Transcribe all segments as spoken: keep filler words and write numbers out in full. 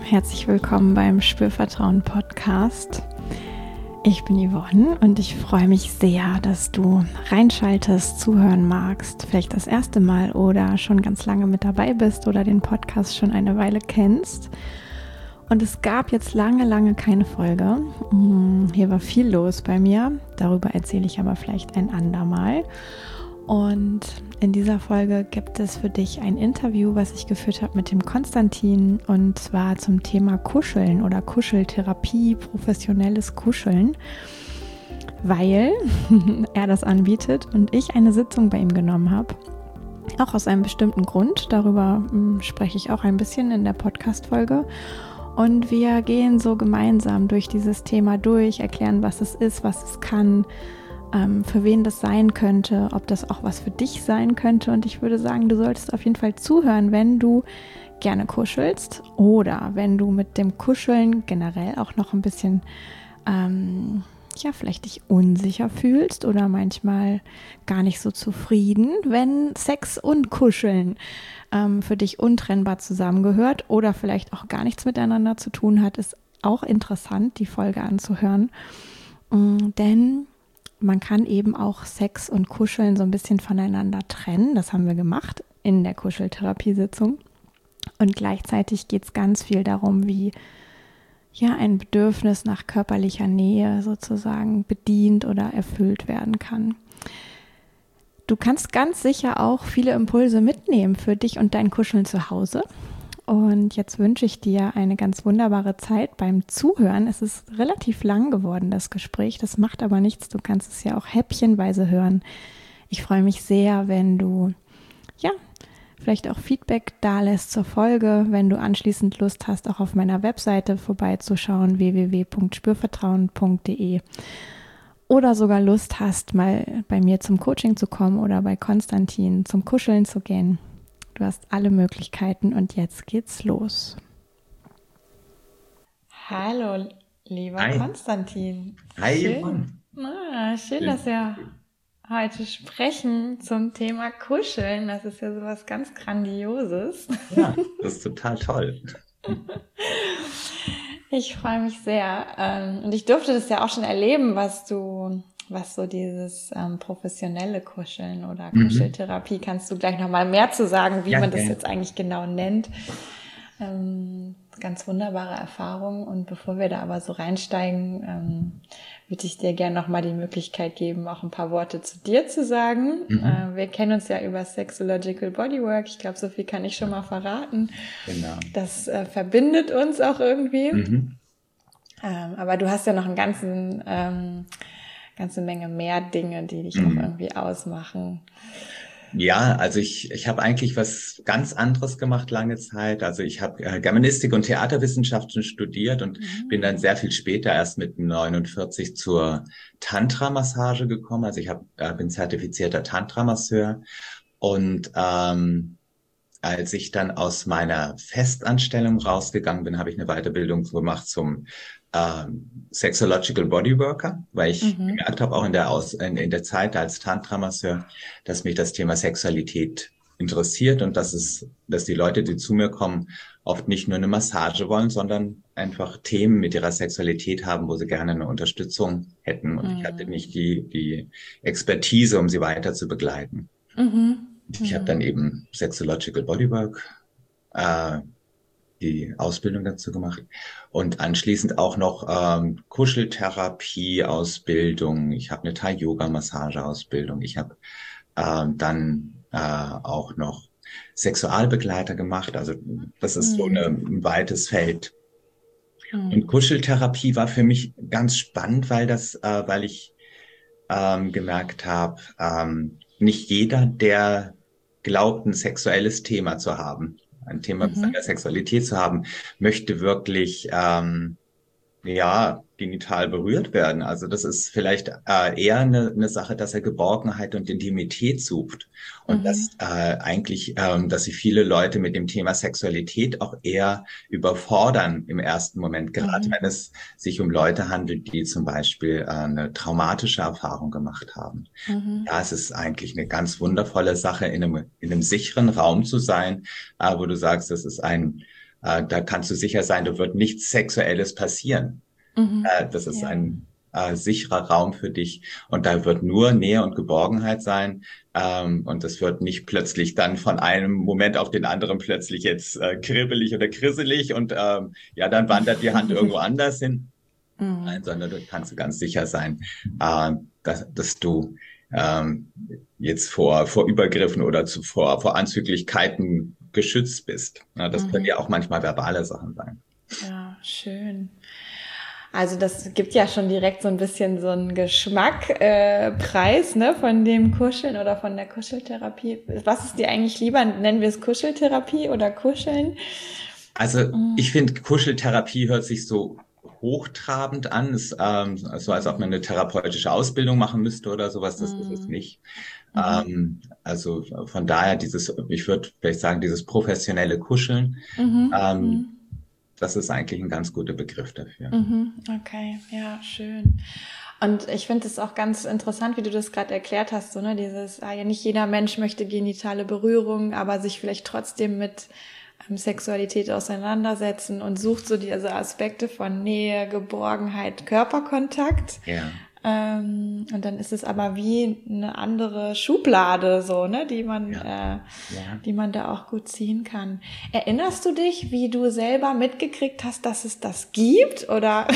herzlich willkommen beim Spürvertrauen Podcast. Ich bin Yvonne und ich freue mich sehr, dass du reinschaltest, zuhören magst, vielleicht das erste Mal oder schon ganz lange mit dabei bist oder den Podcast schon eine Weile kennst. Und es gab jetzt lange, lange keine Folge. Hier war viel los bei mir, darüber erzähle ich aber vielleicht ein andermal. Und in dieser Folge gibt es für dich ein Interview, was ich geführt habe mit dem Konstantin, und zwar zum Thema Kuscheln oder Kuscheltherapie, professionelles Kuscheln, weil er das anbietet und ich eine Sitzung bei ihm genommen habe. Auch aus einem bestimmten Grund, darüber mh, spreche ich auch ein bisschen in der Podcast-Folge. Und wir gehen so gemeinsam durch dieses Thema durch, erklären, was es ist, was es kann, für wen das sein könnte, ob das auch was für dich sein könnte. Und ich würde sagen, du solltest auf jeden Fall zuhören, wenn du gerne kuschelst oder wenn du mit dem Kuscheln generell auch noch ein bisschen, ähm, ja, vielleicht dich unsicher fühlst oder manchmal gar nicht so zufrieden, wenn Sex und Kuscheln ähm, für dich untrennbar zusammengehört oder vielleicht auch gar nichts miteinander zu tun hat, ist auch interessant, die Folge anzuhören. Ähm, denn man kann eben auch Sex und Kuscheln so ein bisschen voneinander trennen. Das haben wir gemacht in der Kuscheltherapiesitzung. Und gleichzeitig geht es ganz viel darum, wie ja ein Bedürfnis nach körperlicher Nähe sozusagen bedient oder erfüllt werden kann. Du kannst ganz sicher auch viele Impulse mitnehmen für dich und dein Kuscheln zu Hause. Und jetzt wünsche ich dir eine ganz wunderbare Zeit beim Zuhören. Es ist relativ lang geworden, das Gespräch. Das macht aber nichts. Du kannst es ja auch häppchenweise hören. Ich freue mich sehr, wenn du, ja, vielleicht auch Feedback dalässt zur Folge, wenn du anschließend Lust hast, auch auf meiner Webseite vorbeizuschauen, w w w punkt spürvertrauen punkt d e, oder sogar Lust hast, mal bei mir zum Coaching zu kommen oder bei Konstantin zum Kuscheln zu gehen. Du hast alle Möglichkeiten und jetzt geht's los. Hallo, lieber Hi. Konstantin. Hi, schön, Yvonne. ah, schön, dass wir heute sprechen zum Thema Kuscheln. Das ist ja sowas ganz Grandioses. Ja, das ist total toll. Ich freue mich sehr. Und ich durfte das ja auch schon erleben, was du... was so dieses ähm, professionelle Kuscheln oder Kuscheltherapie, mhm. kannst du gleich nochmal mehr zu sagen, wie ja, man das ja. jetzt eigentlich genau nennt. Ähm, ganz wunderbare Erfahrung. Und bevor wir da aber so reinsteigen, ähm, würde ich dir gerne nochmal die Möglichkeit geben, auch ein paar Worte zu dir zu sagen. Mhm. Äh, wir kennen uns ja über Sexological Bodywork. Ich glaube, so viel kann ich schon mal verraten. Genau. Das äh, verbindet uns auch irgendwie. Mhm. Ähm, aber du hast ja noch einen ganzen... Ähm, ganze Menge mehr Dinge, die dich mhm. auch irgendwie ausmachen. Ja, also ich ich habe eigentlich was ganz anderes gemacht lange Zeit. Also ich habe äh, Germanistik und Theaterwissenschaften studiert und mhm. bin dann sehr viel später erst mit neunundvierzig zur Tantra-Massage gekommen. Also ich hab, äh, bin zertifizierter Tantra-Masseur und ähm, als ich dann aus meiner Festanstellung rausgegangen bin, habe ich eine Weiterbildung gemacht zum ähm, Sexological Bodyworker, weil ich mhm. gemerkt habe, auch in der, Aus in, in der Zeit als Tantra-Masseur, dass mich das Thema Sexualität interessiert und dass es, dass die Leute, die zu mir kommen, oft nicht nur eine Massage wollen, sondern einfach Themen mit ihrer Sexualität haben, wo sie gerne eine Unterstützung hätten. Und mhm. ich hatte nicht die, die Expertise, um sie weiter zu begleiten. Mhm. Ich mhm. habe dann eben Sexological Bodywork, äh, die Ausbildung dazu gemacht und anschließend auch noch ähm, Kuscheltherapie-Ausbildung. Ich habe eine Thai-Yoga-Massage-Ausbildung. Ich habe ähm, dann äh, auch noch Sexualbegleiter gemacht. Also das ist mhm. so eine, ein weites Feld. Mhm. Und Kuscheltherapie war für mich ganz spannend, weil das, äh, weil ich ähm, gemerkt habe, ähm, nicht jeder, der glaubt, ein sexuelles Thema zu haben, ein Thema mhm. seiner Sexualität zu haben, möchte wirklich ähm, ja genital berührt werden. Also das ist vielleicht äh, eher eine, eine Sache, dass er Geborgenheit und Intimität sucht und mhm. dass äh, eigentlich, ähm, dass sich viele Leute mit dem Thema Sexualität auch eher überfordern im ersten Moment, gerade mhm. wenn es sich um Leute handelt, die zum Beispiel äh, eine traumatische Erfahrung gemacht haben. Mhm. Ja, es ist eigentlich eine ganz wundervolle Sache, in einem, in einem sicheren Raum zu sein, äh, wo du sagst, das ist ein äh, da kannst du sicher sein, da wird nichts Sexuelles passieren. Mhm. Äh, das ist Ja. ein äh, sicherer Raum für dich und da wird nur Nähe und Geborgenheit sein, ähm, und es wird nicht plötzlich dann von einem Moment auf den anderen plötzlich jetzt äh, kribbelig oder krisselig und ähm, ja, dann wandert die Hand irgendwo anders hin. Mhm. Nein, sondern du kannst ganz sicher sein, äh, dass, dass du ähm, jetzt vor, vor Übergriffen oder zu, vor, vor Anzüglichkeiten geschützt bist. Ja, das können Mhm. ja auch manchmal verbale Sachen sein. Ja, schön. Also das gibt ja schon direkt so ein bisschen so einen Geschmack, äh, Preis, ne, von dem Kuscheln oder von der Kuscheltherapie. Was ist dir eigentlich lieber? Nennen wir es Kuscheltherapie oder Kuscheln? Also ich finde, Kuscheltherapie hört sich so hochtrabend an, ist, ähm, so als ob man eine therapeutische Ausbildung machen müsste oder sowas. Das ist es Mhm. nicht. Mhm. Ähm, also von daher dieses, ich würde vielleicht sagen, dieses professionelle Kuscheln, Mhm. ähm, Mhm. das ist eigentlich ein ganz guter Begriff dafür. Mhm. Okay, ja, schön. Und ich finde es auch ganz interessant, wie du das gerade erklärt hast, so, ne, dieses, ah, ja, nicht jeder Mensch möchte genitale Berührung, aber sich vielleicht trotzdem mit ähm, Sexualität auseinandersetzen und sucht so diese Aspekte von Nähe, Geborgenheit, Körperkontakt. Ja. Ähm, und dann ist es aber wie eine andere Schublade, so, ne, die man, Ja. äh, Ja. die man da auch gut ziehen kann. Erinnerst du dich, wie du selber mitgekriegt hast, dass es das gibt? Oder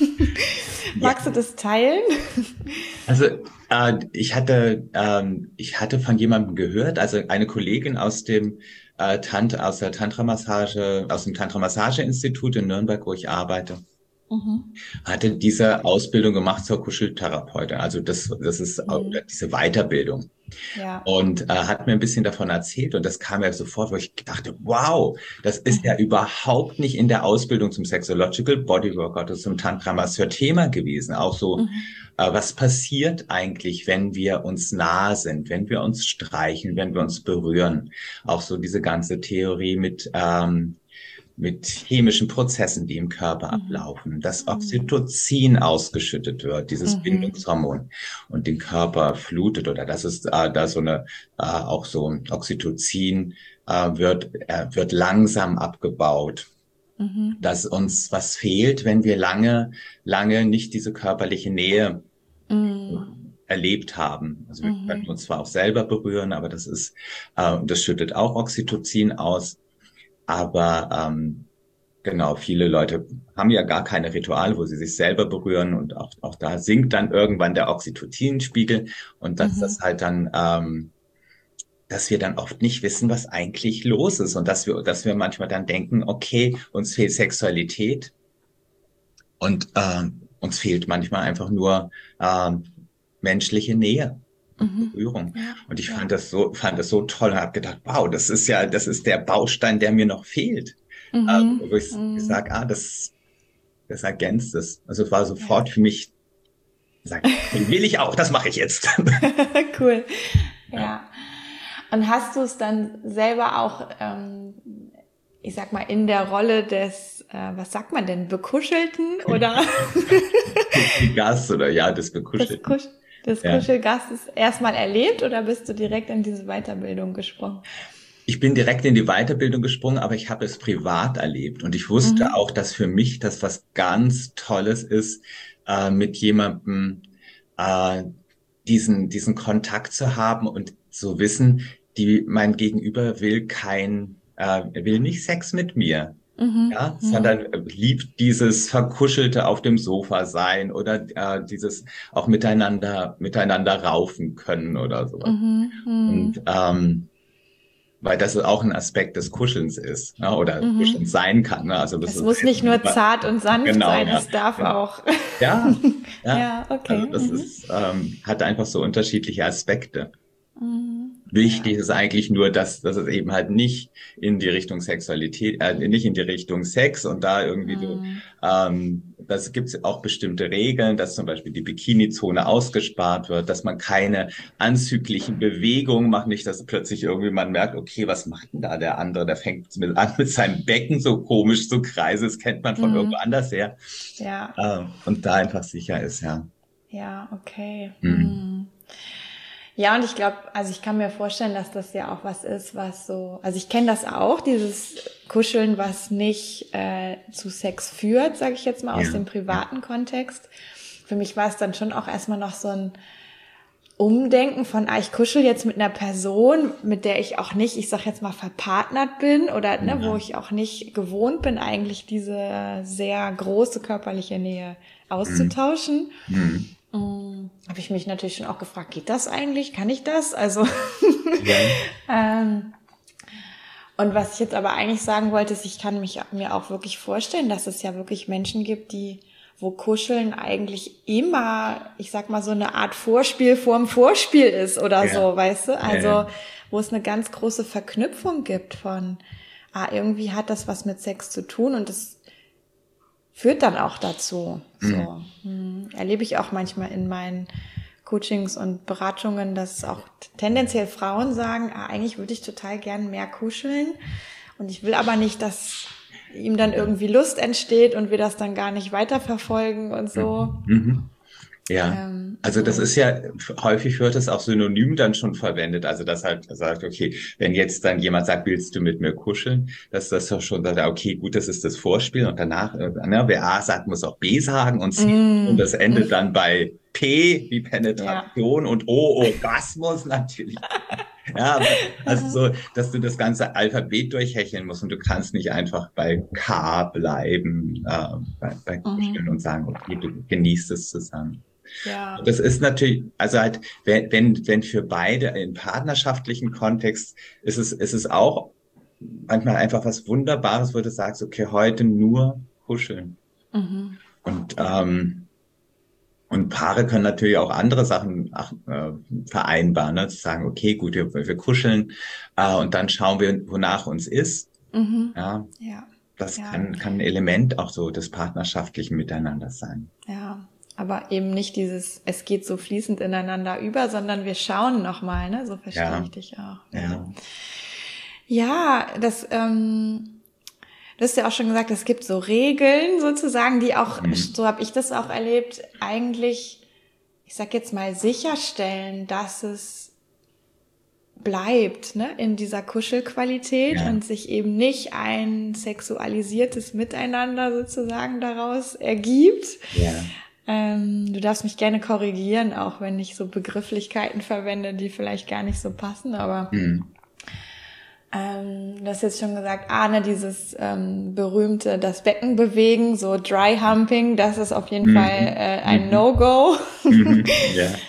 Ja. magst du das teilen? Also äh, ich hatte ähm, ich hatte von jemandem gehört, also eine Kollegin aus dem äh, Tant aus der Tantra-Massage, aus dem Tantra-Massage-Institut in Nürnberg, wo ich arbeite, Mhm. hatte diese Ausbildung gemacht zur Kuscheltherapeutin. Also das das ist auch Mhm. diese Weiterbildung. Ja. Und äh, hat mir ein bisschen davon erzählt und das kam ja sofort, wo ich dachte, wow, das ist ja Mhm. überhaupt nicht in der Ausbildung zum Sexological Bodyworker oder zum Tantra-Masseur Thema gewesen. Auch so, Mhm. äh, was passiert eigentlich, wenn wir uns nah sind, wenn wir uns streichen, wenn wir uns berühren? Auch so diese ganze Theorie mit ähm, mit chemischen Prozessen, die im Körper Mhm. ablaufen, dass Mhm. Oxytocin ausgeschüttet wird, dieses Mhm. Bindungshormon und den Körper flutet oder das ist äh, da so eine äh, auch so ein Oxytocin äh, wird äh, wird langsam abgebaut, Mhm. dass uns was fehlt, wenn wir lange lange nicht diese körperliche Nähe Mhm. erlebt haben. Also wir können Mhm. uns zwar auch selber berühren, aber das ist äh, das schüttet auch Oxytocin aus, aber ähm, genau, viele Leute haben ja gar keine Rituale, wo sie sich selber berühren und auch, auch da sinkt dann irgendwann der Oxytocinspiegel und dass das Mhm. halt dann, ähm, dass wir dann oft nicht wissen, was eigentlich los ist und dass wir, dass wir manchmal dann denken, okay, uns fehlt Sexualität und ähm, uns fehlt manchmal einfach nur ähm, menschliche Nähe und Mhm. Berührung. Ja, Und ich ja. fand das so, fand das so toll und habe gedacht, wow, das ist ja, das ist der Baustein, der mir noch fehlt. Ähm, Mhm. wo ich Mhm. gesagt, ah, das Das ergänzt es. Also es war Ja. sofort für mich, sag, den will ich auch, das mache ich jetzt. Cool. Ja. Ja. Und hast du es dann selber auch, ähm, ich sag mal, in der Rolle des, äh, was sagt man denn, Bekuschelten oder Gas oder ja, das des, Bekuschelten. Kusch des Ja. Kuschelgastes erstmal erlebt oder bist du direkt in diese Weiterbildung gesprungen? Ich bin direkt in die Weiterbildung gesprungen, aber ich habe es privat erlebt und ich wusste Mhm. auch, dass für mich das was ganz Tolles ist, äh, mit jemandem äh, diesen diesen Kontakt zu haben und zu wissen, die mein Gegenüber will kein, äh, will nicht Sex mit mir. Mhm. Ja, Mhm. sondern liebt dieses verkuschelte auf dem Sofa sein oder äh, dieses auch miteinander miteinander raufen können oder sowas. Mhm. Mhm. Und ähm, weil das auch ein Aspekt des Kuschelns ist, ne, oder Mhm. Kuschelns sein kann. Ne? Also das Es ist muss nicht nur zart und sanft genau, sein, ja, es darf genau. auch. Ja, ja. Ja, Also okay. das Mhm. ist ähm, hat einfach so unterschiedliche Aspekte. Mhm. Ja. Wichtig ist eigentlich nur, dass, dass es eben halt nicht in die Richtung Sexualität, äh, nicht in die Richtung Sex und da irgendwie so, Mhm. ähm, das gibt es auch bestimmte Regeln, dass zum Beispiel die Bikini-Zone ausgespart wird, dass man keine anzüglichen Bewegungen macht, nicht, dass plötzlich irgendwie man merkt, okay, was macht denn da der andere? Der fängt mit an, mit seinem Becken so komisch zu kreisen, das kennt man von irgendwo Mhm. anders her, Ja. äh, und da einfach sicher ist, ja. Ja, okay. Mhm. Hm. Ja, und ich glaube, also ich kann mir vorstellen, dass das ja auch was ist, was so, also ich kenne das auch, dieses Kuscheln, was nicht äh, zu Sex führt, sage ich jetzt mal, Ja, aus dem ja. privaten Kontext. Für mich war es dann schon auch erstmal noch so ein Umdenken von, ah, ich kuschel jetzt mit einer Person, mit der ich auch nicht, ich sag jetzt mal, verpartnert bin oder ne, wo Ja. ich auch nicht gewohnt bin, eigentlich diese sehr große körperliche Nähe Mhm. auszutauschen. Mhm. Mm, habe ich mich natürlich schon auch gefragt, geht das eigentlich? Kann ich das? Also Ja. ähm, und was ich jetzt aber eigentlich sagen wollte, ist, ich kann mich mir auch wirklich vorstellen, dass es ja wirklich Menschen gibt, die wo Kuscheln eigentlich immer, ich sag mal, so eine Art Vorspiel vorm Vorspiel ist oder Ja. so, weißt du? Ja. Ja. Also, wo es eine ganz große Verknüpfung gibt von, ah, irgendwie hat das was mit Sex zu tun und das führt dann auch dazu. Mhm. So, hm, erlebe ich auch manchmal in meinen Coachings und Beratungen, dass auch tendenziell Frauen sagen, ah, eigentlich würde ich total gern mehr kuscheln und ich will aber nicht, dass ihm dann irgendwie Lust entsteht und wir das dann gar nicht weiterverfolgen und so. Mhm. Mhm. Ja, Ähm, also das so. ist ja, häufig wird es auch synonym dann schon verwendet. Also das halt sagt, okay, wenn jetzt dann jemand sagt, willst du mit mir kuscheln, dass das doch schon sagt, okay, gut, das ist das Vorspiel und danach, äh, ne, wer A sagt, muss auch B sagen und C und Mm, das endet dann bei P wie ja. Penetration und O Orgasmus natürlich. Ja, aber also so, dass du das ganze Alphabet durchhecheln musst und du kannst nicht einfach bei K bleiben, äh, bei, bei Mhm. Kuscheln und sagen, okay, du genießt es zusammen. Ja. Das ist natürlich, also halt, wenn, wenn, wenn für beide im partnerschaftlichen Kontext ist es, ist es auch manchmal einfach was Wunderbares, wo du sagst, okay, heute nur kuscheln. Mhm. Und, Ja. ähm, und Paare können natürlich auch andere Sachen ach, äh, vereinbaren, ne? Zu sagen, okay, gut, wir, wir kuscheln, äh, und dann schauen wir, wonach uns ist. Mhm. Ja, Ja. das Ja. kann, kann ein Element auch so des partnerschaftlichen Miteinanders sein. Ja. Aber eben nicht dieses, es geht so fließend ineinander über, sondern wir schauen nochmal, ne? So verstehe Ja, ich dich auch. Ja. ja. Ja, das, ähm, du hast ja auch schon gesagt, es gibt so Regeln sozusagen, die auch, Mhm. so habe ich das auch erlebt, eigentlich, ich sag jetzt mal, sicherstellen, dass es bleibt, ne, in dieser Kuschelqualität Ja, und sich eben nicht ein sexualisiertes Miteinander sozusagen daraus ergibt. ja. Ähm, du darfst mich gerne korrigieren, auch wenn ich so Begrifflichkeiten verwende, die vielleicht gar nicht so passen, aber Mhm. Ähm, du hast jetzt schon gesagt, ah, ne, dieses ähm, berühmte, das Becken bewegen, so Dry Humping, das ist auf jeden Fall Mhm. äh, ein Mhm. No-Go. Mhm. Ja,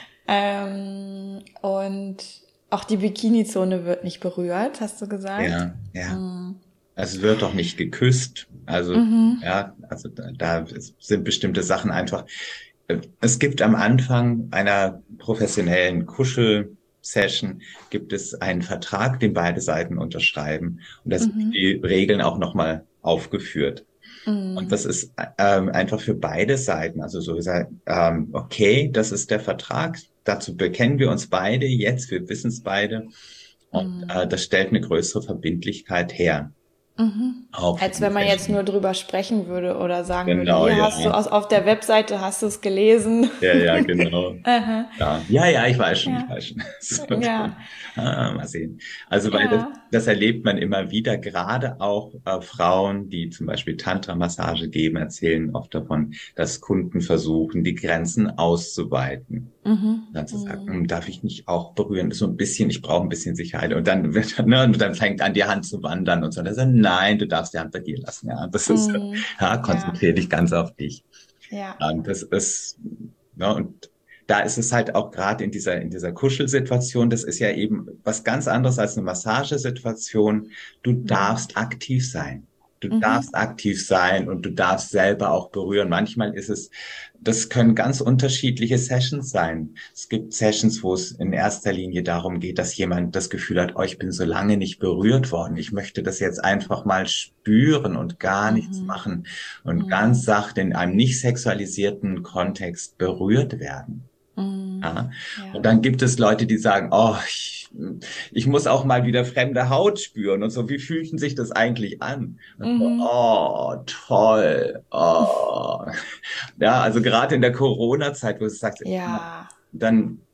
ähm, und auch die Bikini-Zone wird nicht berührt, hast du gesagt? ja, ja. Mhm. Es wird doch nicht geküsst. Also, Mhm. ja, also da, da sind bestimmte Sachen einfach. äh, Es gibt am Anfang einer professionellen Kuschelsession gibt es einen Vertrag, den beide Seiten unterschreiben. Und da sind Mhm. die Regeln auch nochmal aufgeführt. Und Mhm. das ist ähm, einfach für beide Seiten, also so gesagt, ähm, okay, das ist der Vertrag, dazu bekennen wir uns beide jetzt, wir wissen es beide. Und Mhm. äh, das stellt eine größere Verbindlichkeit her, Mhm. auch für Als die wenn man jetzt nur Session. drüber sprechen würde oder sagen würde, Genau, hier hast du ja. aus, auf der Webseite hast du es gelesen. Ja, ja, genau. Aha. Ja, ja, ja, ich weiß schon, ich Ja, weiß schon. So, ja, ah, mal sehen. Also, weil das, ja. das erlebt man immer wieder, gerade auch äh, Frauen, die zum Beispiel Tantra-Massage geben, erzählen oft davon, dass Kunden versuchen, die Grenzen auszuweiten. Mhm. Dann zu sagen, Mhm. hm, darf ich nicht auch berühren? So ein bisschen, ich brauche ein bisschen Sicherheit. Und dann wird, ne, und dann fängt an, die Hand zu wandern und so. Und dann sagt, nein, du darfst die Hand bei dir lassen. Ja, das ist, Mhm. ja, Ja, konzentriere dich ganz auf dich. ja. Und das ist, ne, und da ist es halt auch gerade in dieser, in dieser Kuschelsituation, das ist ja eben was ganz anderes als eine Massagesituation. Du Mhm. darfst aktiv sein. Du darfst Mhm. aktiv sein und du darfst selber auch berühren. Manchmal ist es, das können ganz unterschiedliche Sessions sein. Es gibt Sessions, wo es in erster Linie darum geht, dass jemand das Gefühl hat, oh, ich bin so lange nicht berührt worden. Ich möchte das jetzt einfach mal spüren und gar nichts Mhm. machen und ganz Mhm. sacht in einem nicht sexualisierten Kontext berührt werden. Mhm. Ja. Und Ja. dann gibt es Leute, die sagen, oh, ich, ich muss auch mal wieder fremde Haut spüren und so. Wie fühlt denn sich das eigentlich an? Und so, Mhm. oh, toll. Oh. Ja, also gerade in der Corona-Zeit, wo du sagst, Ja. dann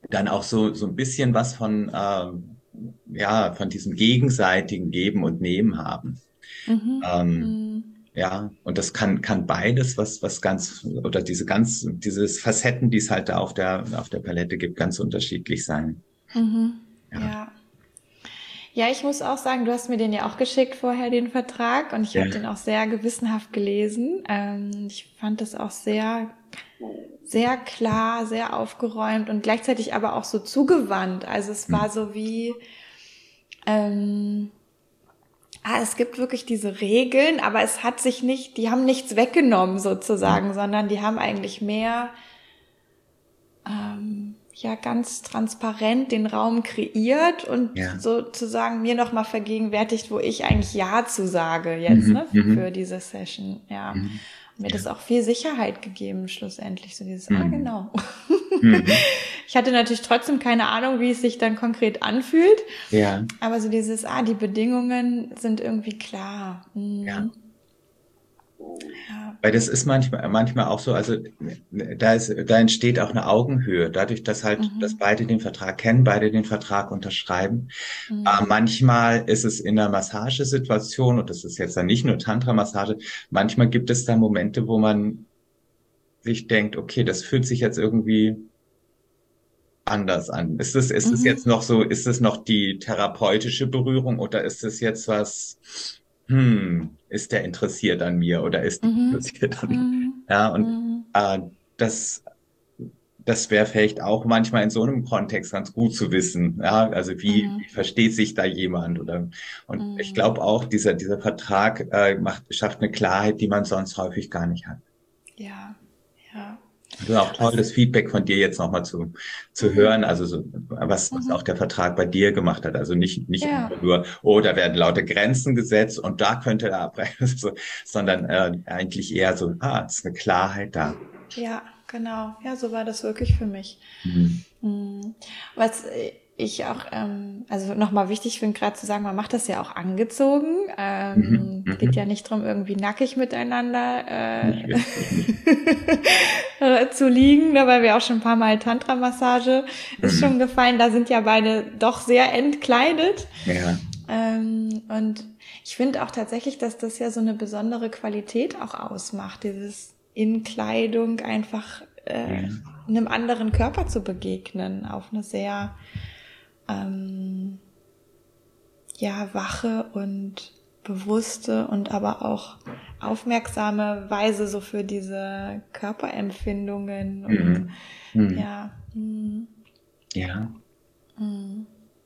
dann auch so, so ein bisschen was von, ähm, ja, von diesem gegenseitigen Geben und Nehmen haben. Mhm. Ähm, Mhm. ja, und das kann, kann beides, was, was ganz, oder diese ganz, dieses Facetten, die es halt da auf der, auf der Palette gibt, ganz unterschiedlich sein. Mhm. Ja. Ja. Ja, ich muss auch sagen, du hast mir den ja auch geschickt vorher, den Vertrag, und ich habe den Ja. auch sehr gewissenhaft gelesen. Ähm, ich fand das auch sehr, sehr klar, sehr aufgeräumt und gleichzeitig aber auch so zugewandt. Also es war Hm. so wie, ähm, ah, es gibt wirklich diese Regeln, aber es hat sich nicht, die haben nichts weggenommen Hm. sozusagen, sondern die haben eigentlich mehr, ähm, ja, ganz transparent den Raum kreiert und Ja. sozusagen mir nochmal vergegenwärtigt, wo ich eigentlich Ja zu sage jetzt, Mhm. ne, für Mhm. diese Session, ja. Mhm. Und mir das Ja. auch viel Sicherheit gegeben, schlussendlich, so dieses, ah, Mhm. genau. Mhm. Ich hatte natürlich trotzdem keine Ahnung, wie es sich dann konkret anfühlt, Ja. aber so dieses, ah, die Bedingungen sind irgendwie klar. Ja. Mhm. Ja. Weil das ist manchmal, manchmal auch so, also da ist, da entsteht auch eine Augenhöhe, dadurch, dass halt, dass Mhm. beide den Vertrag kennen, beide den Vertrag unterschreiben. Äh, Mhm. manchmal ist es in einer Massagesituation, und das ist jetzt dann nicht nur Tantra-Massage, manchmal gibt es da Momente, wo man sich denkt, okay, das fühlt sich jetzt irgendwie anders an. Ist es, ist es Mhm. jetzt noch so, ist es noch die therapeutische Berührung oder ist es jetzt was, hm, ist der interessiert an mir oder ist die Mhm. interessiert an mir? Mhm. Ja, und Mhm. äh, das, das wäre vielleicht auch manchmal in so einem Kontext ganz gut zu wissen. Ja, also wie, Mhm. wie versteht sich da jemand oder, und ich Mhm. glaube auch, dieser, dieser Vertrag äh, macht, schafft eine Klarheit, die man sonst häufig gar nicht hat. Ja, ja. Also auch toll, Was? das Feedback von dir jetzt nochmal zu, zu Mhm. hören, also so, was, was auch Mhm. der Vertrag bei dir gemacht hat. Also nicht, nicht Ja, einfach nur, oh, da werden laute Grenzen gesetzt und da könnte er abbrechen, so, sondern äh, eigentlich eher so, ah, es ist eine Klarheit da. ja, genau. Ja, so war das wirklich für mich. Mhm. Mhm. Was ich auch, ähm, also nochmal wichtig finde, gerade zu sagen, man macht das ja auch angezogen. Mhm. Ähm, es geht ja Mhm. nicht drum, irgendwie nackig miteinander Nicht äh, wirklich nicht. zu liegen, ne, weil wir auch schon ein paar Mal Tantra-Massage ist Mhm. schon gefallen. Da sind ja beide doch sehr entkleidet. Ja, Ähm, und ich finde auch tatsächlich, dass das ja so eine besondere Qualität auch ausmacht, dieses in Kleidung einfach äh, ja, einem anderen Körper zu begegnen, auf eine sehr ähm, ja wache und bewusste und aber auch aufmerksame Weise so für diese Körperempfindungen und mhm. Mhm. ja. Mm, Ja. mm,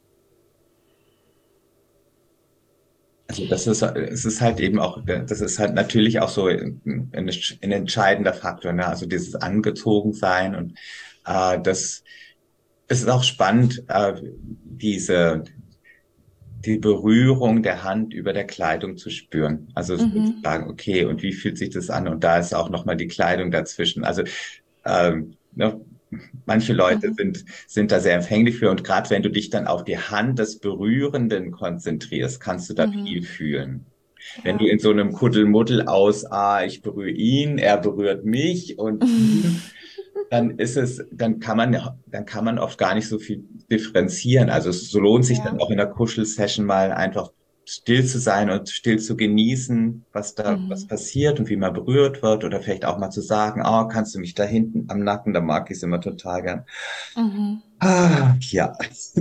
Also das ist, es ist halt eben auch, das ist halt natürlich auch so ein, ein ein entscheidender Faktor, ne? Also dieses Angezogensein und äh, das, es ist auch spannend, äh, diese, die Berührung der Hand über der Kleidung zu spüren. Also so zu mhm, sagen, okay, und wie fühlt sich das an? Und da ist auch nochmal die Kleidung dazwischen. Also ähm, ne, manche Leute mhm, sind, sind da sehr empfänglich für. Und gerade wenn du dich dann auf die Hand des Berührenden konzentrierst, kannst du da mhm, viel fühlen. Wenn du ja. in so einem Kuddelmuddel aus, ah, ich berühre ihn, er berührt mich und hm, dann ist es, dann kann man, dann kann man oft gar nicht so viel differenzieren. Also es so lohnt sich dann Ja. auch in der Kuschelsession mal einfach still zu sein und still zu genießen, was da, was Mhm. passiert und wie man berührt wird oder vielleicht auch mal zu sagen, oh, kannst du mich da hinten am Nacken, da mag ich es immer total gern. Mhm. Ah, ja.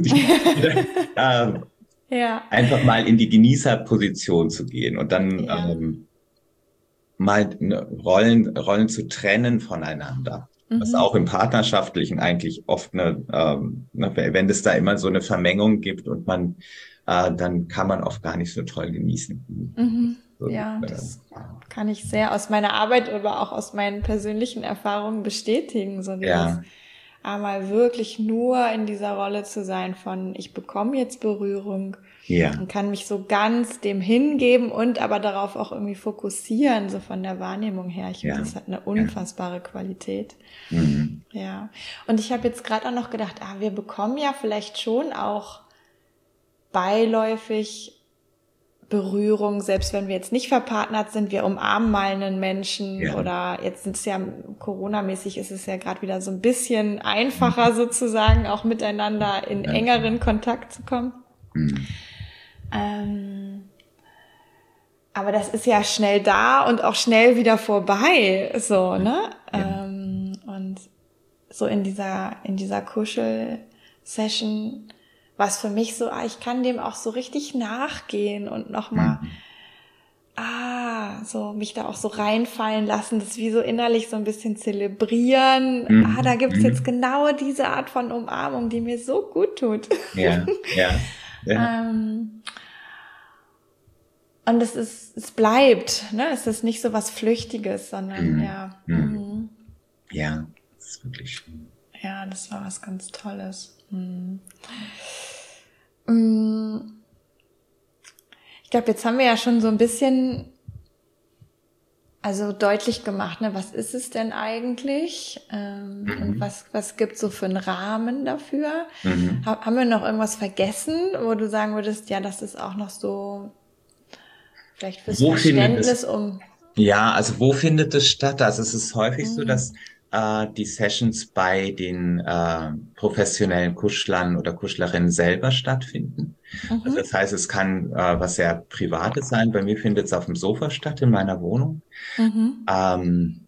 ähm, Ja. einfach mal in die Genießerposition zu gehen und dann Ja. ähm, mal ne, Rollen, Rollen zu trennen voneinander. Was Mhm. auch im Partnerschaftlichen eigentlich oft eine, ähm, ne, wenn es da immer so eine Vermengung gibt und man, äh, dann kann man oft gar nicht so toll genießen. Mhm. So, Ja, äh, das kann ich sehr aus meiner Arbeit, aber auch aus meinen persönlichen Erfahrungen bestätigen. So dieses ja, einmal wirklich nur in dieser Rolle zu sein von, ich bekomme jetzt Berührung ja, und kann mich so ganz dem hingeben und aber darauf auch irgendwie fokussieren, so von der Wahrnehmung her. Ich finde, ja, das hat eine ja. unfassbare Qualität. Mhm. Ja. Und ich habe jetzt gerade auch noch gedacht, ah, wir bekommen ja vielleicht schon auch beiläufig Berührung, selbst wenn wir jetzt nicht verpartnert sind, wir umarmen mal einen Menschen ja. oder jetzt sind es ja Corona-mäßig ist es ja gerade wieder so ein bisschen einfacher mhm. sozusagen auch miteinander in engeren Kontakt zu kommen. Mhm. Ähm, aber das ist ja schnell da und auch schnell wieder vorbei, so, ne? Ja. Ähm, und so in dieser, in dieser Kuschel-Session was für mich so, ah, ich kann dem auch so richtig nachgehen und nochmal, mhm. ah, so mich da auch so reinfallen lassen, das wie so innerlich so ein bisschen zelebrieren. Mhm. Ah, da gibt's mhm. jetzt genau diese Art von Umarmung, die mir so gut tut. Ja, ja. ja. ähm, und es ist, es bleibt, ne? Es ist nicht so was Flüchtiges, sondern mhm. ja. Mhm. Ja, das ist wirklich schön. Ja, das war was ganz Tolles. Hm. Ich glaube, jetzt haben wir ja schon so ein bisschen also deutlich gemacht, ne, was ist es denn eigentlich ähm, mhm. und was was gibt's so für einen Rahmen dafür? Mhm. Ha- haben wir noch irgendwas vergessen, wo du sagen würdest, ja, das ist auch noch so vielleicht fürs wo Verständnis um... Ja, also wo findet es statt? Also es ist häufig mhm. so, dass äh, die Sessions bei den äh, professionellen Kuschlern oder Kuschlerinnen selber stattfinden. Mhm. Also das heißt, es kann äh, was sehr Privates sein. Bei mir findet es auf dem Sofa statt in meiner Wohnung. Mhm. Ähm,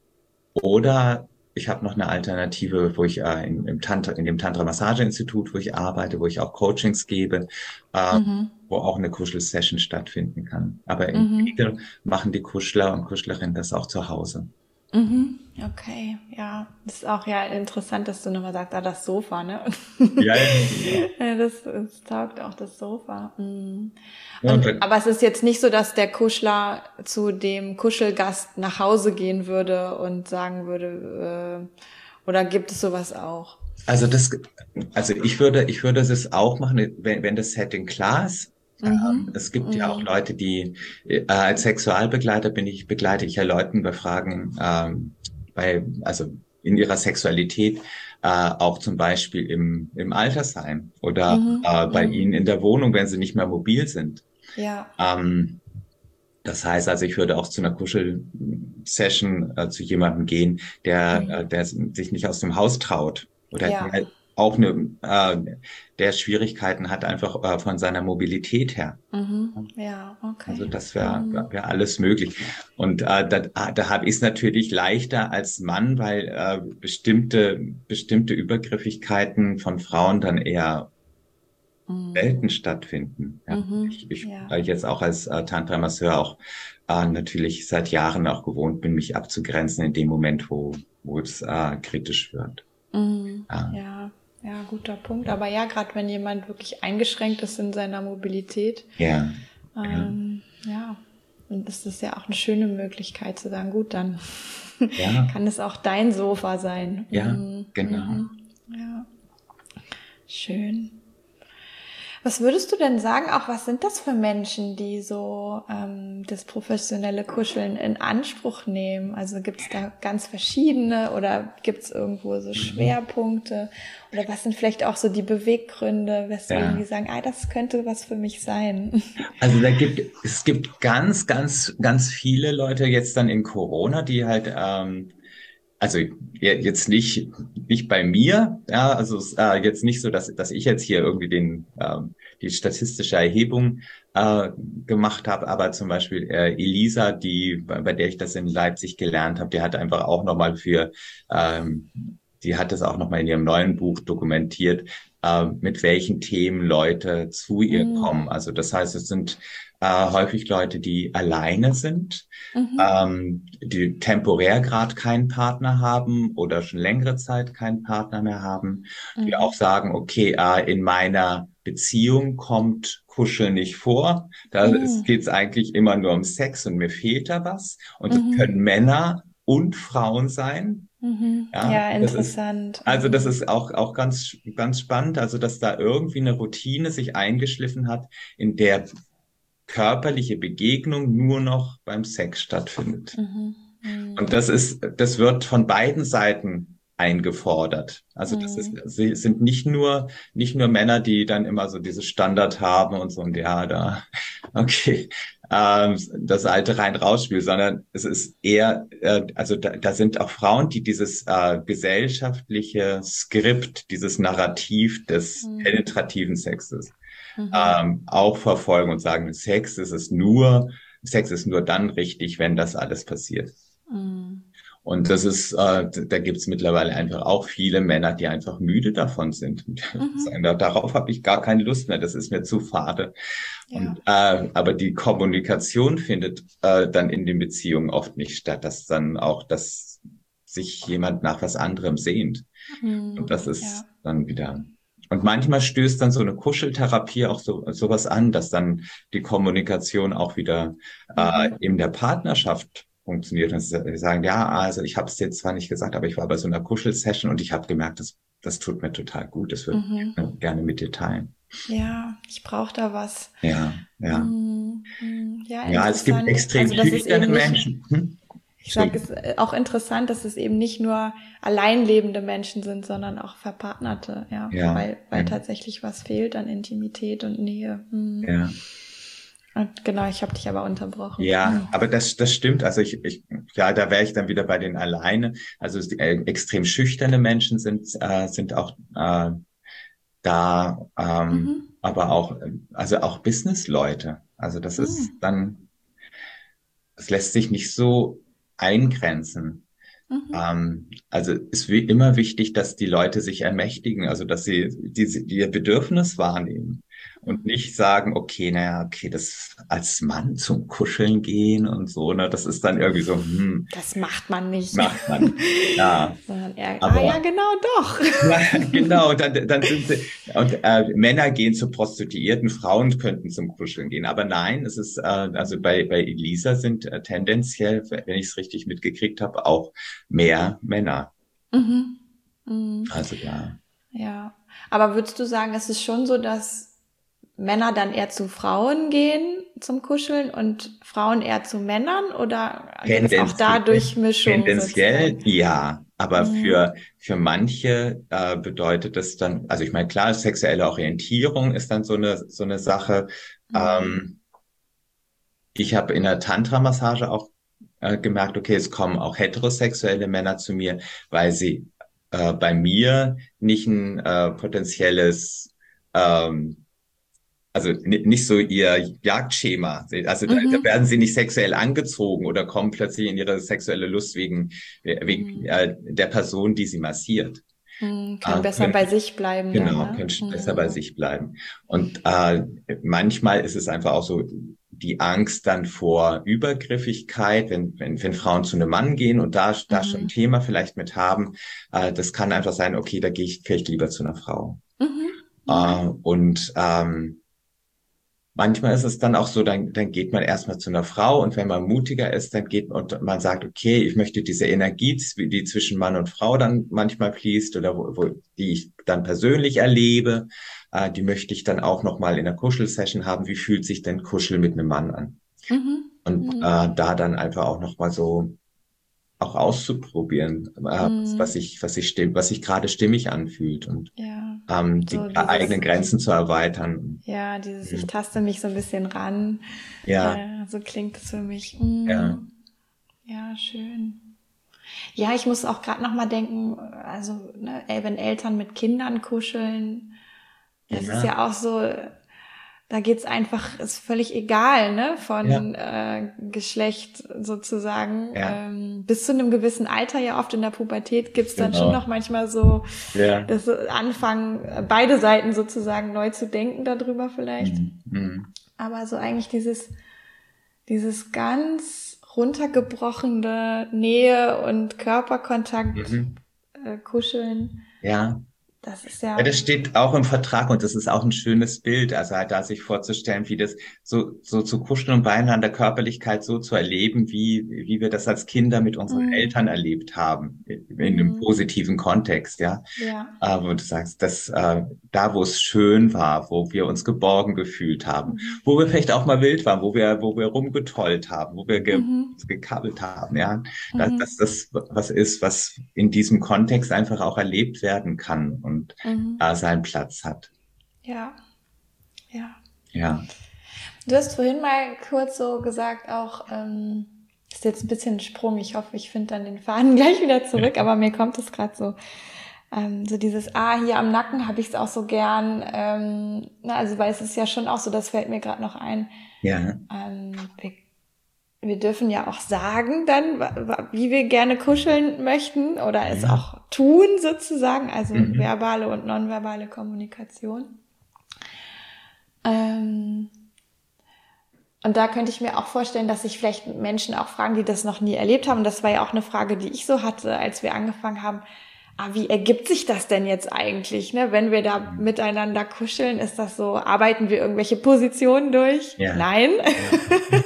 oder ich habe noch eine Alternative, wo ich äh, in, im Tantra, in dem Tantra-Massage-Institut, wo ich arbeite, wo ich auch Coachings gebe, äh, mhm. wo auch eine Kuschel-Session stattfinden kann. Aber in mhm. Regel machen die Kuschler und Kuschlerinnen das auch zu Hause. Mhm. Okay, ja. Das ist auch ja interessant, dass du nochmal sagst, ah, das Sofa, ne? Ja, ja, ja. ja das, das taugt auch das Sofa. Mhm. Und, ja, aber es ist jetzt nicht so, dass der Kuschler zu dem Kuschelgast nach Hause gehen würde und sagen würde, äh, oder gibt es sowas auch? Also das, also ich würde, ich würde es auch machen, wenn, wenn das Setting klar ist. Mhm. Es gibt mhm. ja auch Leute, die äh, als Sexualbegleiter bin ich begleite ich ja Leuten bei Fragen ähm, bei also in ihrer Sexualität äh, auch zum Beispiel im im Altersheim oder mhm. äh, bei mhm. ihnen in der Wohnung, wenn sie nicht mehr mobil sind. Ja. Ähm, das heißt also, ich würde auch zu einer Kuschel-Session äh, zu jemandem gehen, der mhm. äh, der sich nicht aus dem Haus traut oder ja. der auch eine, äh, der Schwierigkeiten hat, einfach äh, von seiner Mobilität her. Mhm. Ja, okay. Also das wäre mhm. wär alles möglich. Und äh, da, da habe ich es natürlich leichter als Mann, weil äh, bestimmte bestimmte Übergriffigkeiten von Frauen dann eher mhm. selten stattfinden. Ja. Mhm. Ich, ich ja. äh, jetzt auch als äh, Tantra-Masseur auch äh, natürlich seit Jahren auch gewohnt bin, mich abzugrenzen in dem Moment, wo wo es äh, kritisch wird. Mhm. Ja. ja. Ja, guter Punkt. Aber ja, gerade wenn jemand wirklich eingeschränkt ist in seiner Mobilität, ja, ähm, ja. ja, dann ist das ja auch eine schöne Möglichkeit zu sagen, gut, dann ja. kann es auch dein Sofa sein. Ja, mhm. genau. Mhm. Ja, schön. Was würdest du denn sagen, auch was sind das für Menschen, die so ähm, das professionelle Kuscheln in Anspruch nehmen? Also gibt es da ganz verschiedene oder gibt es irgendwo so Schwerpunkte? Oder was sind vielleicht auch so die Beweggründe, weswegen die sagen, ah, das könnte was für mich sein? Also da gibt es gibt ganz, ganz, ganz viele Leute jetzt dann in Corona, die halt ähm, also jetzt nicht nicht bei mir, ja, also äh, jetzt nicht so, dass dass ich jetzt hier irgendwie den ähm, die statistische Erhebung äh, gemacht habe, aber zum Beispiel äh, Elisa, die bei, bei der ich das in Leipzig gelernt habe, die hat einfach auch nochmal für ähm, die hat das auch nochmal in ihrem neuen Buch dokumentiert, äh, mit welchen Themen Leute zu ihr mm. kommen. Also das heißt, es sind äh, häufig Leute, die alleine sind, mhm. ähm, die temporär gerade keinen Partner haben oder schon längere Zeit keinen Partner mehr haben, die mhm. auch sagen, okay, äh, in meiner Beziehung kommt Kuscheln nicht vor. Da mhm. geht es eigentlich immer nur um Sex und mir fehlt da was. Und das mhm. können Männer und Frauen sein. Mhm. Ja, ja, interessant. Das ist, also das ist auch auch ganz ganz spannend, also dass da irgendwie eine Routine sich eingeschliffen hat, in der körperliche Begegnung nur noch beim Sex stattfindet. Mhm. Mhm. Und das ist, das wird von beiden Seiten eingefordert. Also das ist, Mhm. sie sind nicht nur, nicht nur Männer, die dann immer so dieses Standard haben und so, und ja, da, okay, ähm, das alte Rein-Raus-Spiel, sondern es ist eher, äh, also da, da sind auch Frauen, die dieses äh, gesellschaftliche Skript, dieses Narrativ des Mhm. penetrativen Sexes Mhm. ähm, auch verfolgen und sagen, Sex ist es nur, Sex ist nur dann richtig, wenn das alles passiert. Mhm. Und das ist, äh, da gibt's mittlerweile einfach auch viele Männer, die einfach müde davon sind. Und Mhm. sagen, da- darauf habe ich gar keine Lust mehr, das ist mir zu fade. Ja. Und äh, aber die Kommunikation findet äh, dann in den Beziehungen oft nicht statt, dass dann auch, dass sich jemand nach was anderem sehnt. Und Mhm. das Ja. ist dann wieder. Und manchmal stößt dann so eine Kuscheltherapie auch so sowas an, dass dann die Kommunikation auch wieder äh, Mhm. in der Partnerschaft funktioniert. Und sie sagen, ja, also ich habe es jetzt zwar nicht gesagt, aber ich war bei so einer Kuschelsession und ich habe gemerkt, das, das tut mir total gut. Das würde ich Mhm. gerne gerne mit dir teilen. Ja, ich brauche da was. Ja, ja. Mhm. Mhm. Ja, Ja, es gibt interessant. extrem Also, dass es schüchterne eben nicht, Menschen. Hm? ich sage es Entschuldigung. äh, auch interessant, dass es eben nicht nur allein lebende Menschen sind, sondern auch verpartnerte, ja, Ja, weil, weil ja, tatsächlich was fehlt an Intimität und Nähe. Mhm. ja. Und genau, ich habe dich aber unterbrochen. Ja, Mhm. aber das, das stimmt. Also ich, ich, ja, da wäre ich dann wieder bei den alleine. Also die, äh, extrem schüchterne Menschen sind, äh, sind auch äh, da, ähm, Mhm. aber auch, äh, also auch Businessleute. Also das ist Mhm. dann, das lässt sich nicht so eingrenzen. Mhm. Ähm, also ist wie immer wichtig, dass die Leute sich ermächtigen, also dass sie diese, ihr Bedürfnis wahrnehmen und Mhm. nicht sagen, okay, naja, okay, das als Mann zum Kuscheln gehen und so, ne, das ist dann irgendwie so, hm, Das macht man nicht. macht man. Ja, Sondern eher, ah ja, aber genau doch. ja, genau, dann, dann sind sie, und äh, Männer gehen zu Prostituierten, Frauen könnten zum Kuscheln gehen. Aber nein, es ist, äh, also bei, bei Elisa sind äh, tendenziell, wenn ich es richtig mitgekriegt habe, auch mehr Männer. Mhm. Mhm. Also da. Ja. Aber würdest du sagen, es ist schon so, dass Männer dann eher zu Frauen gehen zum Kuscheln und Frauen eher zu Männern? Oder gibt es auch da Tendenziell, Durchmischung tendenziell sozusagen? ja, aber Mhm. für, für manche äh, bedeutet es dann, also ich meine, klar, sexuelle Orientierung ist dann so eine, so eine Sache. Mhm. Ähm, ich habe in der Tantra-Massage auch äh, gemerkt, okay, es kommen auch heterosexuelle Männer zu mir, weil sie äh, bei mir nicht ein äh, potenzielles ähm, also ni- nicht so ihr Jagdschema. Also da, da Mhm. werden sie nicht sexuell angezogen oder kommen plötzlich in ihre sexuelle Lust wegen, wegen Mhm. äh, der Person, die sie massiert. Mhm. Können Äh, besser können, bei sich bleiben dann, genau, ne? können besser bei Mhm. sich bleiben. Und äh, manchmal ist es einfach auch so die Angst dann vor Übergriffigkeit, wenn, wenn, wenn Frauen zu einem Mann gehen und da, da schon ein Mhm. Thema vielleicht mit haben. Äh, das kann einfach sein, okay, da gehe ich vielleicht lieber zu einer Frau. Mhm. Mhm. Äh, und ähm, manchmal ist es dann auch so, dann, dann geht man erstmal zu einer Frau und wenn man mutiger ist, dann geht und man sagt, okay, ich möchte diese Energie, die zwischen Mann und Frau dann manchmal fließt oder wo, wo die ich dann persönlich erlebe, äh, die möchte ich dann auch nochmal in der Kuschelsession haben. Wie fühlt sich denn Kuscheln mit einem Mann an? Mhm. Und Mhm. äh, da dann einfach auch nochmal so auch auszuprobieren, äh, was Mhm. sich, was sich stimmt, was sich gerade stimmig anfühlt und Ja. ähm, die So eigenen dieses, Grenzen zu erweitern. ja, dieses, ich Mhm. taste mich so ein bisschen ran. Ja, Ja, so klingt es für mich. ja, Mhm. Ja, schön. Ja, ich muss auch gerade noch mal denken, also ne, ey, wenn Eltern mit Kindern kuscheln, das ist ja, ja auch so, da geht's einfach, ist völlig egal, ne, ja. von äh, Geschlecht sozusagen. Ja, Ähm, bis zu einem gewissen Alter, ja oft in der Pubertät, gibt's dann schon noch genau. manchmal so, Ja. das Anfangen, beide Seiten sozusagen neu zu denken darüber vielleicht. Mhm. Mhm. Aber so eigentlich dieses, dieses ganz runtergebrochene Nähe und Körperkontakt, Mhm. äh, Kuscheln, Ja, Das ist Ja, ja. das steht auch im Vertrag und das ist auch ein schönes Bild, also halt da sich vorzustellen, wie das so, so zu kuscheln und beieinander Körperlichkeit so zu erleben, wie, wie wir das als Kinder mit unseren Mm, Eltern erlebt haben, in einem mm, positiven Kontext, ja. ja. Äh, wo du sagst, dass äh, da, wo es schön war, wo wir uns geborgen gefühlt haben, Mhm. wo wir vielleicht auch mal wild waren, wo wir, wo wir rumgetollt haben, wo wir ge Mhm. gekabbelt haben, ja, dass, dass Mhm. das was ist, was in diesem Kontext einfach auch erlebt werden kann und Mhm. äh, seinen Platz hat. Ja, ja. Ja, Du hast vorhin mal kurz so gesagt, auch, ähm, ist jetzt ein bisschen ein Sprung. Ich hoffe, ich finde dann den Faden gleich wieder zurück, aber mir kommt es gerade so. Ähm, so dieses, ah, hier am Nacken habe ich es auch so gern. Ähm, na, also, weil es ist ja schon auch so, das fällt mir gerade noch ein. ja, Ähm, wir, wir dürfen ja auch sagen dann, wie wir gerne kuscheln möchten oder es ja, auch tun sozusagen, also mhm. verbale und nonverbale Kommunikation. Ähm, Und da könnte ich mir auch vorstellen, dass sich vielleicht Menschen auch fragen, die das noch nie erlebt haben. Und das war ja auch eine Frage, die ich so hatte, als wir angefangen haben. Ah, wie ergibt sich das denn jetzt eigentlich, ne? Wenn wir da Mhm. miteinander kuscheln, ist das so, arbeiten wir irgendwelche Positionen durch? Ja, Nein. ja,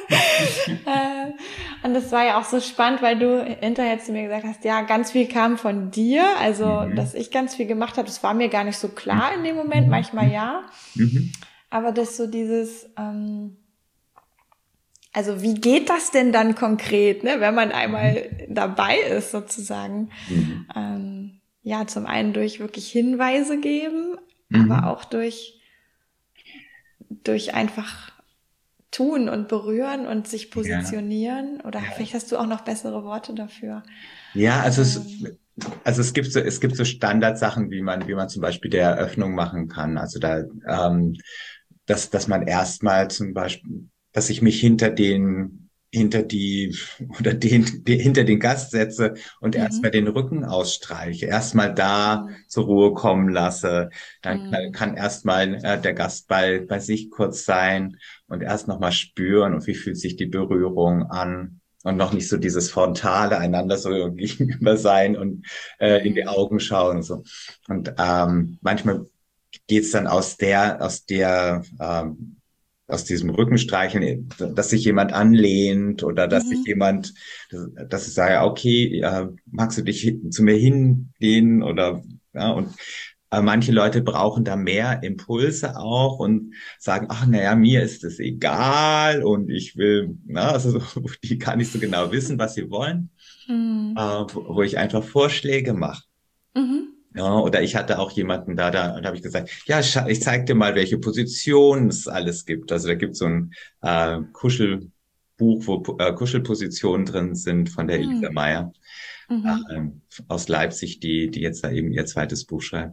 Äh, Und das war ja auch so spannend, weil du hinterher zu mir gesagt hast, ja, ganz viel kam von dir, also dass mhm. ich ganz viel gemacht habe, das war mir gar nicht so klar in dem Moment, Mhm. manchmal ja, Mhm. aber das so dieses, ähm, also wie geht das denn dann konkret, ne, wenn man Mhm. einmal dabei ist sozusagen? Mhm. Ähm, ja, zum einen durch wirklich Hinweise geben, aber Mhm. auch durch durch einfach tun und berühren und sich Ja, positionieren. Oder ja. vielleicht hast du auch noch bessere Worte dafür. Ja, also es, Ähm, also es gibt so, es gibt so Standardsachen, wie man, wie man zum Beispiel der Eröffnung machen kann. Also da, ähm, dass, dass man erstmal zum Beispiel, dass ich mich hinter den, hinter die, oder den, die, hinter den Gast setze und erstmal mhm. den Rücken ausstreiche, erstmal da Mhm. zur Ruhe kommen lasse. Dann kann, Mhm. kann erstmal äh, der Gast bei, bei sich kurz sein und erst nochmal spüren und wie fühlt sich die Berührung an. Und noch nicht so dieses frontale einander so gegenüber sein und äh, in die Mhm. Augen schauen und so. Und ähm, manchmal geht's dann aus der, aus der, ähm, aus diesem Rückenstreicheln, dass sich jemand anlehnt oder dass sich Mhm. jemand, dass, dass ich sage, okay, äh, magst du dich hin- zu mir hinlehnen oder ja, und äh, manche Leute brauchen da mehr Impulse auch und sagen, ach naja, mir ist es egal und ich will, na, also so, die gar nicht so genau wissen, was sie wollen, äh, Mhm. wo, wo ich einfach Vorschläge mache. Mhm. Ja, oder ich hatte auch jemanden da, da, da habe ich gesagt, ja, scha- ich zeig dir mal, welche Positionen es alles gibt. Also da gibt es so ein äh, Kuschelbuch, wo äh, Kuschelpositionen drin sind von der Elisa Mhm. Meyer Mhm. ähm, aus Leipzig, die, die jetzt da eben ihr zweites Buch schreibt.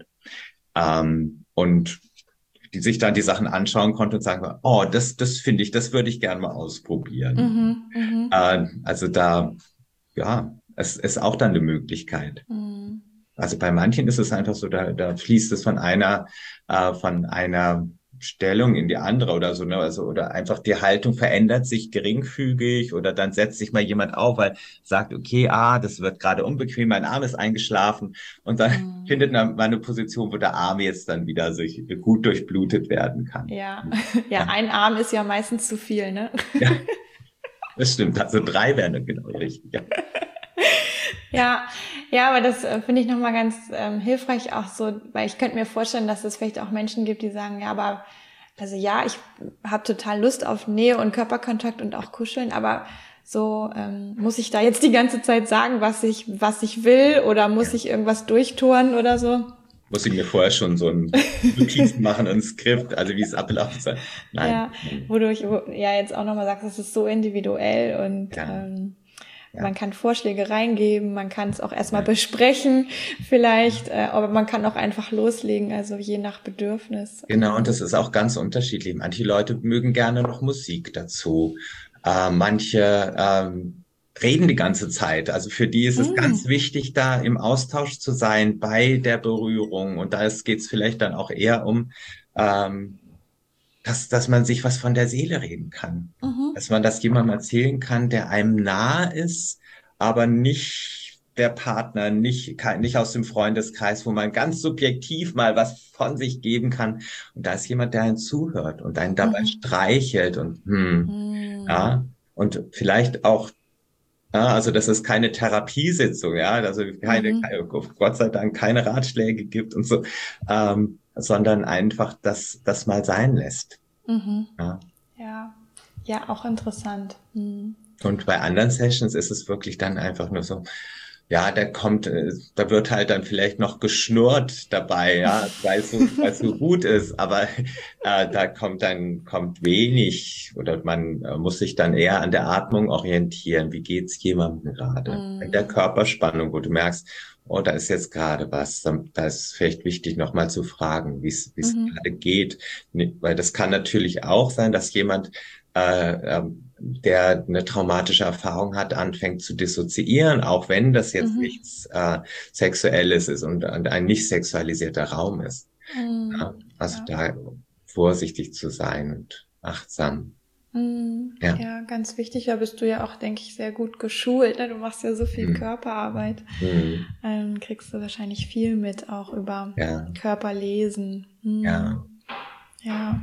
Ähm, und die sich dann die Sachen anschauen konnte und sagen, oh, das, das finde ich, das würde ich gern mal ausprobieren. Mhm. Mhm. Äh, also da, ja, es ist auch dann eine Möglichkeit. Mhm. Also bei manchen ist es einfach so, da, da fließt es von einer, äh, von einer Stellung in die andere oder so, ne? Also, oder einfach die Haltung verändert sich geringfügig oder dann setzt sich mal jemand auf, weil sagt, okay, ah, das wird gerade unbequem, mein Arm ist eingeschlafen und dann Mhm. findet man eine Position, wo der Arm jetzt dann wieder sich gut durchblutet werden kann. Ja, ja, Ja, ein Arm ist ja meistens zu viel, ne? ja, das stimmt. Also drei wären dann genau richtig. Ja. Ja, ja, aber das äh, finde ich nochmal ganz ähm, hilfreich auch so, weil ich könnte mir vorstellen, dass es vielleicht auch Menschen gibt, die sagen, ja, aber also ja, ich habe total Lust auf Nähe und Körperkontakt und auch Kuscheln, aber so ähm, muss ich da jetzt die ganze Zeit sagen, was ich was ich will oder muss Ja. ich irgendwas durchtouren oder so? Muss ich mir vorher schon so ein Notizen machen, ein Skript, also wie es ablaufen soll. Nein. Ja, wodurch wo, ja jetzt auch nochmal sagst, es ist so individuell und Ja, ähm, man ja, kann Vorschläge reingeben, man kann es auch erstmal ja. besprechen vielleicht, äh, aber man kann auch einfach loslegen, also je nach Bedürfnis. Genau, und Ähm, das ist auch ganz unterschiedlich. Manche Leute mögen gerne noch Musik dazu. Äh, manche ähm, reden die ganze Zeit. Also für die ist es ganz mm, wichtig, da im Austausch zu sein bei der Berührung. Und da geht es vielleicht dann auch eher um, ähm, dass, dass man sich was von der Seele reden kann. mhm, Dass man das jemandem erzählen kann, der einem nahe ist, aber nicht der Partner, nicht, kein, nicht aus dem Freundeskreis, wo man ganz subjektiv mal was von sich geben kann. Und da ist jemand, der einen zuhört und einen dabei Mhm. streichelt und, hm, Mhm. ja, und vielleicht auch, ja, also das ist keine Therapiesitzung, ja, also keine, Mhm. keine, Gott sei Dank keine Ratschläge gibt und so, ähm, sondern einfach das, das mal sein lässt. Mhm. Ja. Ja. Ja, auch interessant. Mhm. Und bei anderen Sessions ist es wirklich dann einfach nur so, ja, da kommt, äh, da wird halt dann vielleicht noch geschnurrt dabei, ja, weil es so, weil es so gut ist, aber äh, da kommt dann, kommt wenig oder man äh, muss sich dann eher an der Atmung orientieren. Wie geht's jemandem gerade? In der Mhm. Körperspannung, wo du merkst, oh, da ist jetzt gerade was, da da ist vielleicht wichtig, nochmal zu fragen, wie es, wie es Mhm. gerade geht. Nee, weil das kann natürlich auch sein, dass jemand äh, ähm, der eine traumatische Erfahrung hat, anfängt zu dissoziieren, auch wenn das jetzt Mhm. nichts äh, Sexuelles ist und, und ein nicht sexualisierter Raum ist. Mhm. Ja? Also Ja. da vorsichtig zu sein und achtsam. Mhm. Ja. Ja, ganz wichtig. Da bist du ja auch, denke ich, sehr gut geschult. Ne? Du machst ja so viel Hm. Körperarbeit. Hm. Ähm, kriegst du wahrscheinlich viel mit, auch über Ja. Körperlesen. Ja. Mhm. Ja.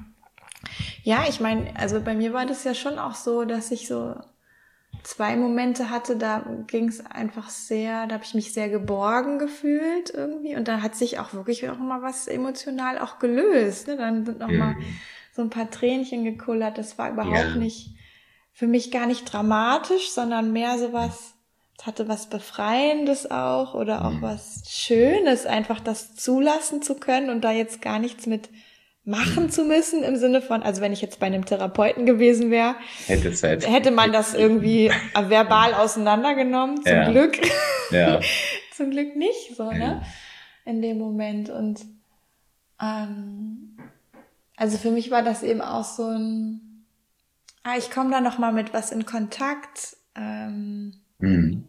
Ja, ich meine, also bei mir war das ja schon auch so, dass ich so zwei Momente hatte, da ging es einfach sehr, da habe ich mich sehr geborgen gefühlt irgendwie und da hat sich auch wirklich auch mal was emotional auch gelöst. Ne? Dann sind noch mal Hm. so ein paar Tränchen gekullert. Das war überhaupt Ja. nicht, für mich gar nicht dramatisch, sondern mehr so was, es hatte was Befreiendes auch oder auch Hm. was Schönes, einfach das zulassen zu können und da jetzt gar nichts mit machen Hm. zu müssen im Sinne von, also wenn ich jetzt bei einem Therapeuten gewesen wäre, Hätte es halt. hätte man das irgendwie verbal auseinandergenommen. Zum Ja. Glück. Ja. Zum Glück nicht so, ne? Ja. In dem Moment. Und ähm, also für mich war das eben auch so ein, ah, ich komme da noch mal mit was in Kontakt. Ähm, Hm.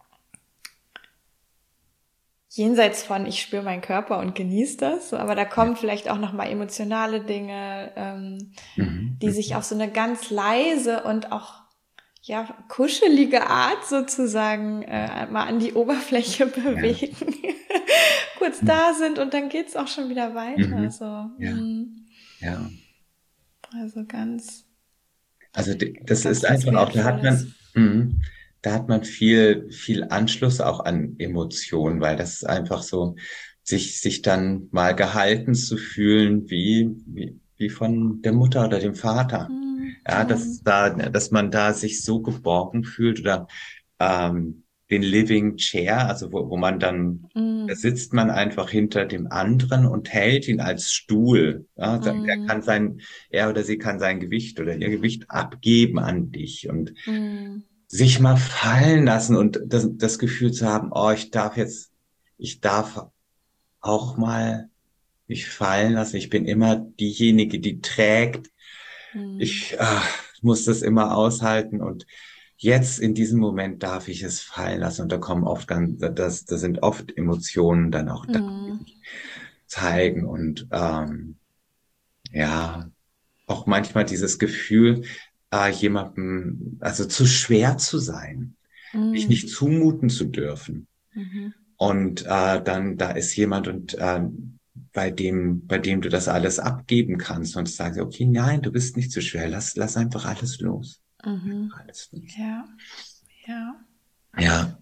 jenseits von, ich spüre meinen Körper und genieße das, so, aber da Ja. kommen vielleicht auch noch mal emotionale Dinge, ähm, Mhm. die sich auf so eine ganz leise und auch ja kuschelige Art sozusagen äh, mal an die Oberfläche Ja. bewegen, kurz Mhm. da sind und dann geht's auch schon wieder weiter. Mhm. So, Ja. mm, Ja. also ganz, Also d- das ist ganz was einfach auch, da hat Wertvolles. man, mhm, da hat man viel, viel Anschluss auch an Emotionen, weil das ist einfach so, sich, sich dann mal gehalten zu fühlen, wie, wie, wie von der Mutter oder dem Vater. Mm, Ja, mm, dass da, dass man da sich so geborgen fühlt oder ähm, den Living Chair, also wo, wo man dann, da mm, sitzt man einfach hinter dem anderen und hält ihn als Stuhl. Ja, der mm, kann sein, er oder sie kann sein Gewicht oder ihr Gewicht abgeben an dich und mm, sich mal fallen lassen und das, das Gefühl zu haben, oh, ich darf jetzt, ich darf auch mal mich fallen lassen. Ich bin immer diejenige, die trägt. mm, Ich ah, muss das immer aushalten und jetzt in diesem Moment darf ich es fallen lassen und da kommen oft ganz, das, das sind oft Emotionen dann auch da, die mm, sich zeigen und ähm, ja, auch manchmal dieses Gefühl, äh, jemandem, also zu schwer zu sein, sich mm, nicht zumuten zu dürfen. mhm, Und äh, dann da ist jemand und äh, bei dem, bei dem du das alles abgeben kannst und sagst, okay, nein, du bist nicht zu schwer, lass, lass einfach alles los. mhm. Alles los. Ja, ja. Ja.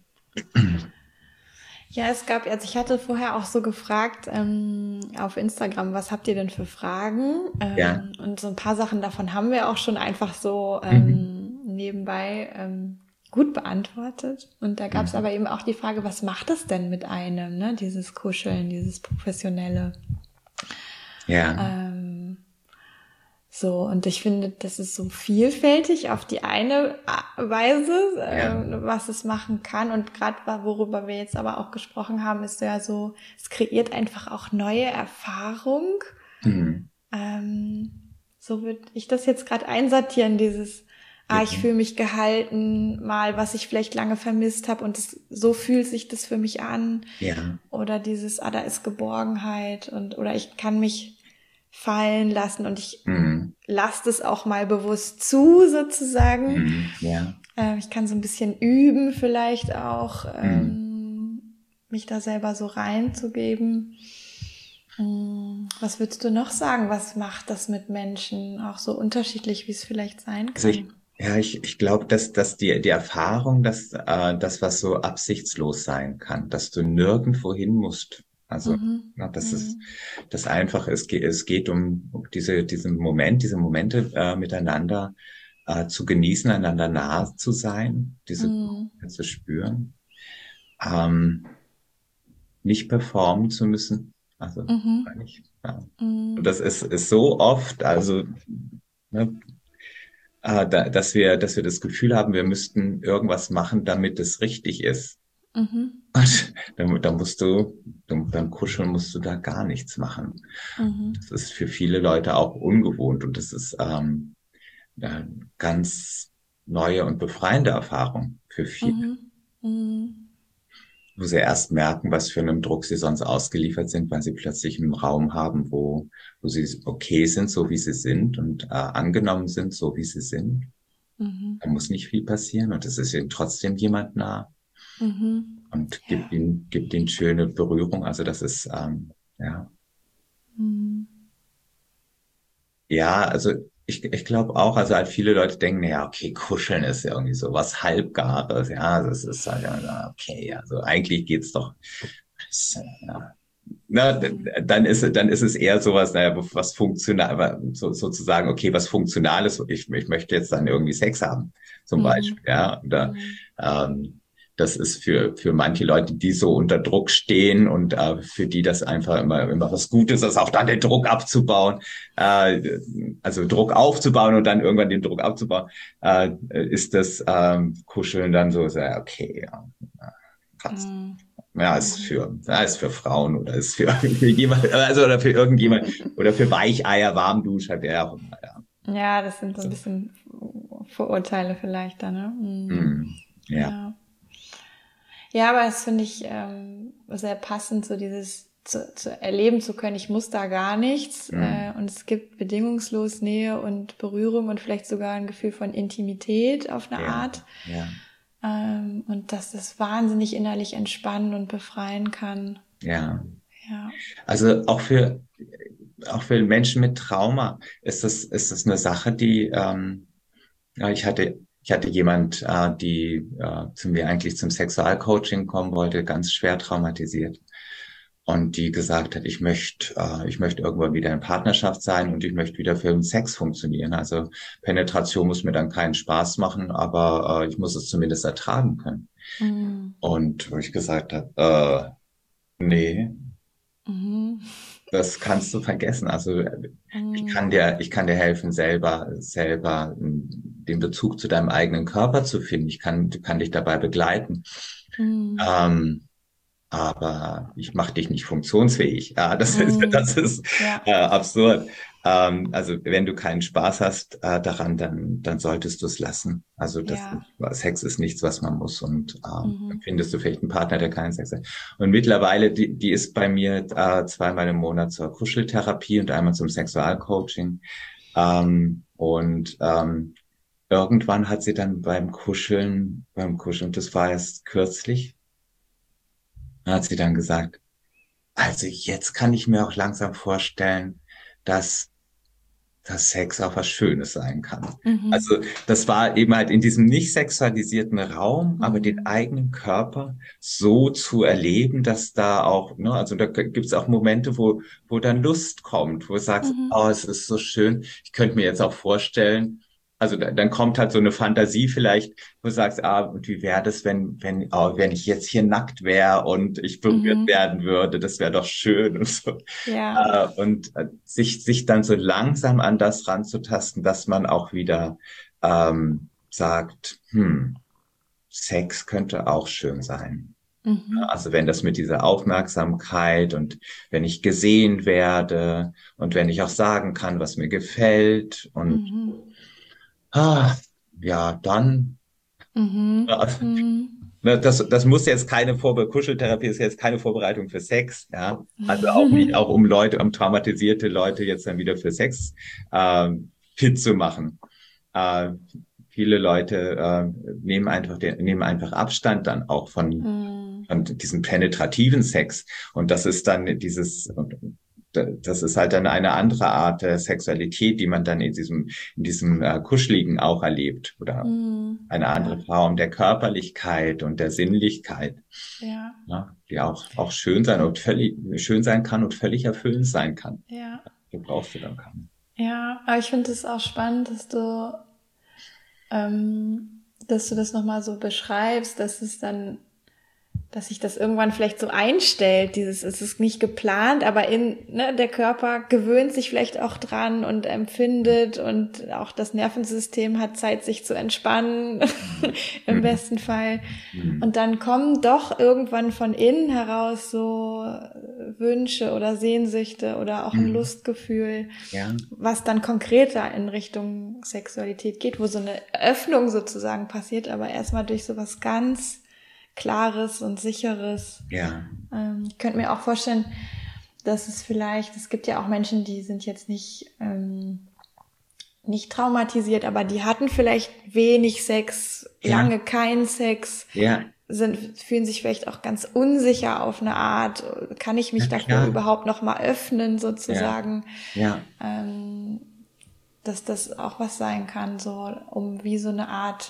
Ja, es gab, also ich hatte vorher auch so gefragt ähm, auf Instagram, was habt ihr denn für Fragen? Ja. Ähm, und so ein paar Sachen davon haben wir auch schon einfach so Mhm. ähm, nebenbei ähm, gut beantwortet. Und da gab es Mhm. aber eben auch die Frage, was macht es denn mit einem, ne? Dieses Kuscheln, dieses Professionelle. Ja. Ähm, so, und ich finde, das ist so vielfältig auf die eine Weise, Ja. äh, was es machen kann. Und gerade worüber wir jetzt aber auch gesprochen haben, ist ja so, es kreiert einfach auch neue Erfahrung. Mhm. Ähm, so würde ich das jetzt gerade einsortieren, dieses, Ja. ah, ich fühle mich gehalten, mal, was ich vielleicht lange vermisst habe und das, so fühlt sich das für mich an. Ja. Oder dieses, ah, da ist Geborgenheit und oder ich kann mich fallen lassen und ich Mhm. lasse es auch mal bewusst zu, sozusagen. Mhm. Ja. Ähm, ich kann so ein bisschen üben vielleicht auch, Mhm. ähm, mich da selber so reinzugeben. Was würdest du noch sagen? Was macht das mit Menschen auch so unterschiedlich, wie es vielleicht sein Also ich, kann? ja, ich, ich glaube, dass, dass die, die Erfahrung, dass äh, das, was so absichtslos sein kann, dass du nirgendwo hin musst. Also, Mhm. na, das ist, Mhm. das einfach, es geht, es geht um um diese, diesen Moment, diese Momente äh, miteinander äh, zu genießen, einander nahe zu sein, diese Mhm. zu spüren, ähm, nicht performen zu müssen. Also, Mhm. eigentlich, ja. Und Mhm. das ist, ist so oft, also, ne, äh, da, dass wir, dass wir das Gefühl haben, wir müssten irgendwas machen, damit es richtig ist. Mhm. Und dann, dann musst du, dann, beim Kuscheln musst du da gar nichts machen. Mhm. Das ist für viele Leute auch ungewohnt und das ist ähm, eine ganz neue und befreiende Erfahrung für viele, Mhm. Mhm. wo sie erst merken, was für einem Druck sie sonst ausgeliefert sind, weil sie plötzlich einen Raum haben, wo, wo sie okay sind, so wie sie sind und äh, angenommen sind, so wie sie sind. Mhm. Da muss nicht viel passieren und es ist ihnen trotzdem jemand nah Mhm. und gibt Ja. ihnen, gibt ihnen schöne Berührung. Also das ist, ähm, ja, Mhm. ja, also ich, ich glaube auch, also halt viele Leute denken, ja, okay, kuscheln ist ja irgendwie so was Halbgares, ja, das ist halt, ja, okay, also eigentlich geht's doch, ja. Na, Mhm. dann ist, dann ist es eher sowas, naja, was funktional, so, sozusagen, okay, was Funktionales, ich, ich möchte jetzt dann irgendwie Sex haben, zum Mhm. Beispiel, ja, oder, Mhm. ähm, das ist für, für manche Leute, die so unter Druck stehen und äh, für die das einfach immer, immer was Gutes ist, auch dann den Druck abzubauen, äh, also Druck aufzubauen und dann irgendwann den Druck abzubauen, äh, ist das ähm, Kuscheln dann so, so ja, okay, ja, passt. Mhm. Ja, ist Mhm. für, ja, ist für Frauen oder ist für, für jemand, also oder für irgendjemand oder für Weicheier, Warmduscher, wer auch immer, ja. Ja, das sind so ein So. bisschen Vorurteile vielleicht da, ne? Mhm. Mm, ja, Ja. Ja, aber das finde ich ähm, sehr passend, so dieses zu, zu erleben zu können, ich muss da gar nichts äh, mm, und es gibt bedingungslos Nähe und Berührung und vielleicht sogar ein Gefühl von Intimität auf eine ja, Art ja, ähm, und dass das wahnsinnig innerlich entspannen und befreien kann. ja. Ja. Also auch für auch für Menschen mit Trauma ist das ist das eine Sache, die ähm, ja, ich hatte ich hatte jemand, äh, die äh, zu mir eigentlich zum Sexualcoaching kommen wollte, ganz schwer traumatisiert. Und die gesagt hat, ich möchte, äh, ich möchte irgendwann wieder in Partnerschaft sein und ich möchte wieder für den Sex funktionieren. Also Penetration muss mir dann keinen Spaß machen, aber äh, ich muss es zumindest ertragen können. Mhm. Und wo ich gesagt habe, äh, nee, Mhm. das kannst du vergessen. Also ich kann Mhm. dir, ich kann dir helfen, selber, selber den Bezug zu deinem eigenen Körper zu finden. Ich kann, kann dich dabei begleiten. Mhm. Ähm, aber ich mache dich nicht funktionsfähig. Ja, das ist, Mhm. das ist Ja, äh, absurd. Ähm, also wenn du keinen Spaß hast äh, daran, dann, dann solltest du es lassen. Also das ja. Sex ist nichts, was man muss. Und ähm, dann Mhm. findest du vielleicht einen Partner, der keinen Sex hat. Und mittlerweile, die, die ist bei mir äh, zweimal im Monat zur Kuscheltherapie und einmal zum Sexualcoaching. Ähm, und ähm, irgendwann hat sie dann beim Kuscheln, beim Kuscheln, das war erst kürzlich, hat sie dann gesagt, also jetzt kann ich mir auch langsam vorstellen, dass dass Sex auch was Schönes sein kann. Mhm. Also das war eben halt in diesem nicht sexualisierten Raum, aber den Mhm. eigenen Körper so zu erleben, dass da auch, ne, also da gibt es auch Momente, wo, wo dann Lust kommt, wo du sagst, Mhm. oh, es ist so schön. Ich könnte mir jetzt auch vorstellen, also da, dann kommt halt so eine Fantasie vielleicht, wo du sagst, ah, und wie wäre das, wenn, wenn, oh, wenn ich jetzt hier nackt wäre und ich berührt Mhm. werden würde, das wäre doch schön und so. Ja. Äh, und äh, sich, sich dann so langsam an das ranzutasten, dass man auch wieder ähm, sagt, hm, Sex könnte auch schön sein. Mhm. Also wenn das mit dieser Aufmerksamkeit und wenn ich gesehen werde und wenn ich auch sagen kann, was mir gefällt und Mhm. ah, ja, dann Mhm. ja, Mhm. ne, das, das muss jetzt keine Vorbe Kuscheltherapie ist jetzt keine Vorbereitung für Sex, ja. Also auch nicht, auch um Leute, um traumatisierte Leute jetzt dann wieder für Sex ähm, fit zu machen. Äh, viele Leute äh, nehmen einfach den, nehmen einfach Abstand dann auch von, Mhm. von diesem penetrativen Sex. Und das ist dann dieses, das ist halt dann eine andere Art der Sexualität, die man dann in diesem, in diesem äh, Kuscheligen auch erlebt. Oder Mhm. eine andere Ja. Form der Körperlichkeit und der Sinnlichkeit. Ja. Ja, die auch, auch schön sein und völlig, schön sein kann und völlig erfüllend sein kann. Ja. Du brauchst du dann kann. Ja, aber ich finde es auch spannend, dass du, ähm, dass du das nochmal so beschreibst, dass es dann, dass sich das irgendwann vielleicht so einstellt, dieses, es ist nicht geplant, aber in, ne, der Körper gewöhnt sich vielleicht auch dran und empfindet und auch das Nervensystem hat Zeit, sich zu entspannen, im Mhm. besten Fall. Mhm. Und dann kommen doch irgendwann von innen heraus so Wünsche oder Sehnsüchte oder auch ein Mhm. Lustgefühl, Ja. was dann konkreter in Richtung Sexualität geht, wo so eine Öffnung sozusagen passiert, aber erstmal durch so was ganz Klares und Sicheres. Ja. Ähm, ich könnte mir auch vorstellen, dass es vielleicht, es gibt ja auch Menschen, die sind jetzt nicht, ähm, nicht traumatisiert, aber die hatten vielleicht wenig Sex, Ja. lange keinen Sex, Ja. sind, fühlen sich vielleicht auch ganz unsicher auf eine Art. Kann ich mich Ja, davor klar. überhaupt noch mal öffnen sozusagen? Ja. Ähm, dass das auch was sein kann, so um wie so eine Art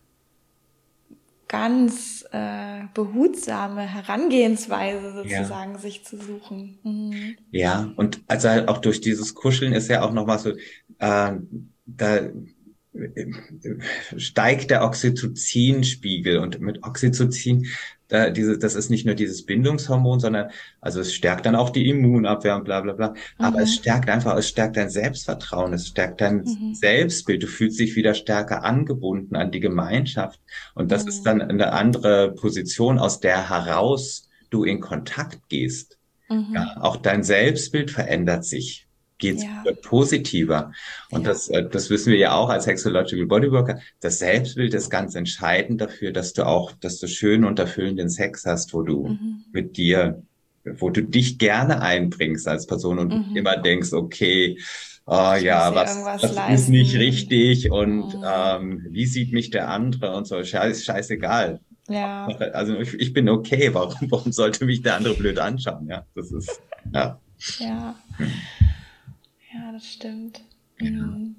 ganz äh, behutsame Herangehensweise sozusagen Ja. sich zu suchen. Mhm. Ja. Und also halt auch durch dieses Kuscheln ist ja auch nochmal so, äh, da äh, steigt der Oxytocin-Spiegel und mit Oxytocin, da diese, das ist nicht nur dieses Bindungshormon, sondern also es stärkt dann auch die Immunabwehr und bla bla bla. Aber es Mhm. stärkt einfach, es stärkt dein Selbstvertrauen, es stärkt dein Mhm. Selbstbild. Du fühlst dich wieder stärker angebunden an die Gemeinschaft. Und das ist Mhm. dann eine andere Position, aus der heraus du in Kontakt gehst. Mhm. Ja, auch dein Selbstbild verändert sich, geht Ja, wird positiver. Und ja. das, äh, das wissen wir ja auch als Sexological Bodyworker. Das Selbstbild ist ganz entscheidend dafür, dass du auch, dass du schönen und erfüllenden Sex hast, wo du Mhm. mit dir, wo du dich gerne einbringst als Person und nicht Mhm. immer denkst, okay, oh Ich muss ja, hier was, irgendwas das ist nicht leisten. richtig und Mhm. ähm, wie sieht mich der andere und so, scheiß, scheißegal. Ja, Also ich, ich bin okay. Warum, warum sollte mich der andere blöd anschauen? Ja, das ist, ja. ja, Hm. ja, das stimmt. Ja. Mhm.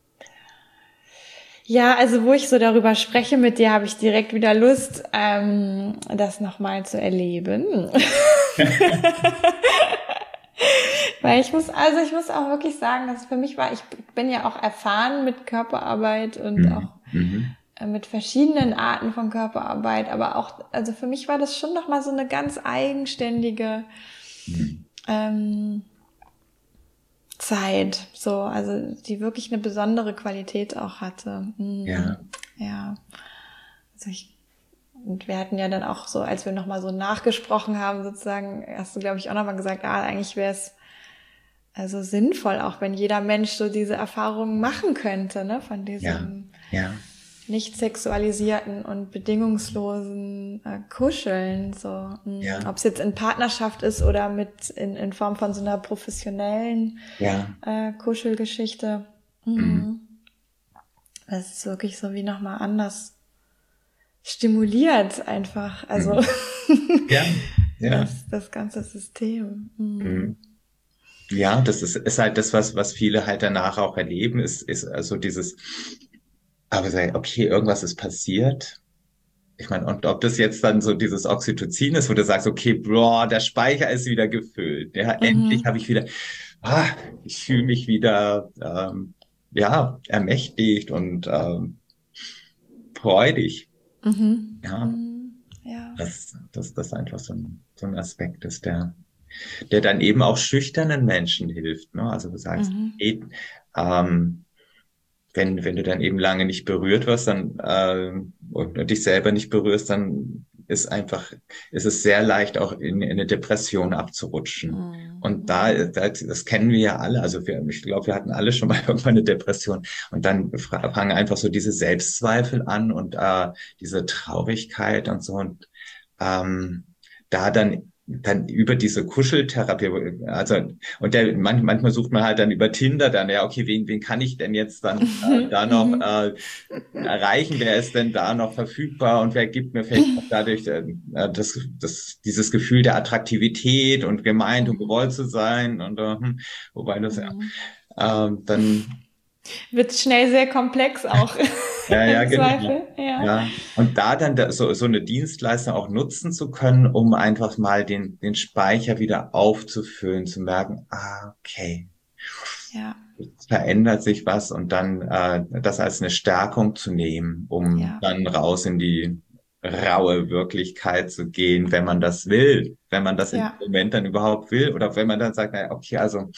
Ja, also wo ich so darüber spreche mit dir, habe ich direkt wieder Lust, ähm, das nochmal zu erleben. Weil ich muss, also ich muss auch wirklich sagen, dass es für mich war, ich bin ja auch erfahren mit Körperarbeit und Mhm. auch Mhm. äh, mit verschiedenen Arten von Körperarbeit, aber auch, also für mich war das schon nochmal so eine ganz eigenständige Mhm. ähm, Zeit, so, also die wirklich eine besondere Qualität auch hatte. Mhm. Ja. Ja, also ich, und wir hatten ja dann auch so, als wir nochmal so nachgesprochen haben, sozusagen, hast du, glaube ich, auch nochmal gesagt, ah, eigentlich wäre es also sinnvoll, auch wenn jeder Mensch so diese Erfahrungen machen könnte, ne, von Ja. diesem Ja. nicht sexualisierten und bedingungslosen äh, Kuscheln, so, Ja. ob es jetzt in Partnerschaft ist oder mit in, in Form von so einer professionellen Ja. äh, Kuschelgeschichte. Mhm. Mhm. Das ist wirklich so wie nochmal anders stimuliert einfach, also Mhm. Ja. Ja. das, das ganze System. Mhm. Mhm. Ja, das ist, ist halt das, was, was viele halt danach auch erleben, ist, ist also dieses, aber sagen, okay, irgendwas ist passiert. Ich meine, und ob das jetzt dann so dieses Oxytocin ist, wo du sagst, okay, boah, der Speicher ist wieder gefüllt. Ja, endlich Mhm. habe ich wieder, ah, ich fühle mich wieder, ähm, ja, ermächtigt und ähm, freudig. Mhm. Ja, Mhm. Ja. dass das, das einfach so ein, so ein Aspekt ist, der, der dann eben auch schüchternen Menschen hilft. Ne? Also du sagst, Mhm. eh, ähm, wenn, wenn du dann eben lange nicht berührt wirst, dann äh, und dich selber nicht berührst, dann ist einfach, ist es sehr leicht, auch in, in eine Depression abzurutschen. Und da, Mhm. da, das kennen wir ja alle. Also wir, ich glaube, wir hatten alle schon mal irgendwann eine Depression. Und dann fra- fangen einfach so diese Selbstzweifel an und äh, diese Traurigkeit und so. Und ähm, da dann dann über diese Kuscheltherapie, also und der man, manchmal sucht man halt dann über Tinder dann, ja, okay, wen wen kann ich denn jetzt dann äh, da noch äh, erreichen? Wer ist denn da noch verfügbar und wer gibt mir vielleicht auch dadurch äh, das das dieses Gefühl der Attraktivität und gemeint und gewollt zu sein und äh, hm, wobei das ja äh, dann wird schnell sehr komplex auch ja, ja, im genau. Zweifel. Ja. Ja. Und da dann da, so, so eine Dienstleistung auch nutzen zu können, um einfach mal den, den Speicher wieder aufzufüllen, zu merken, ah, okay, Ja. es verändert sich was und dann äh, das als eine Stärkung zu nehmen, um Ja. dann raus in die raue Wirklichkeit zu gehen, wenn man das will, wenn man das im Ja. Moment dann überhaupt will oder wenn man dann sagt, naja, okay, also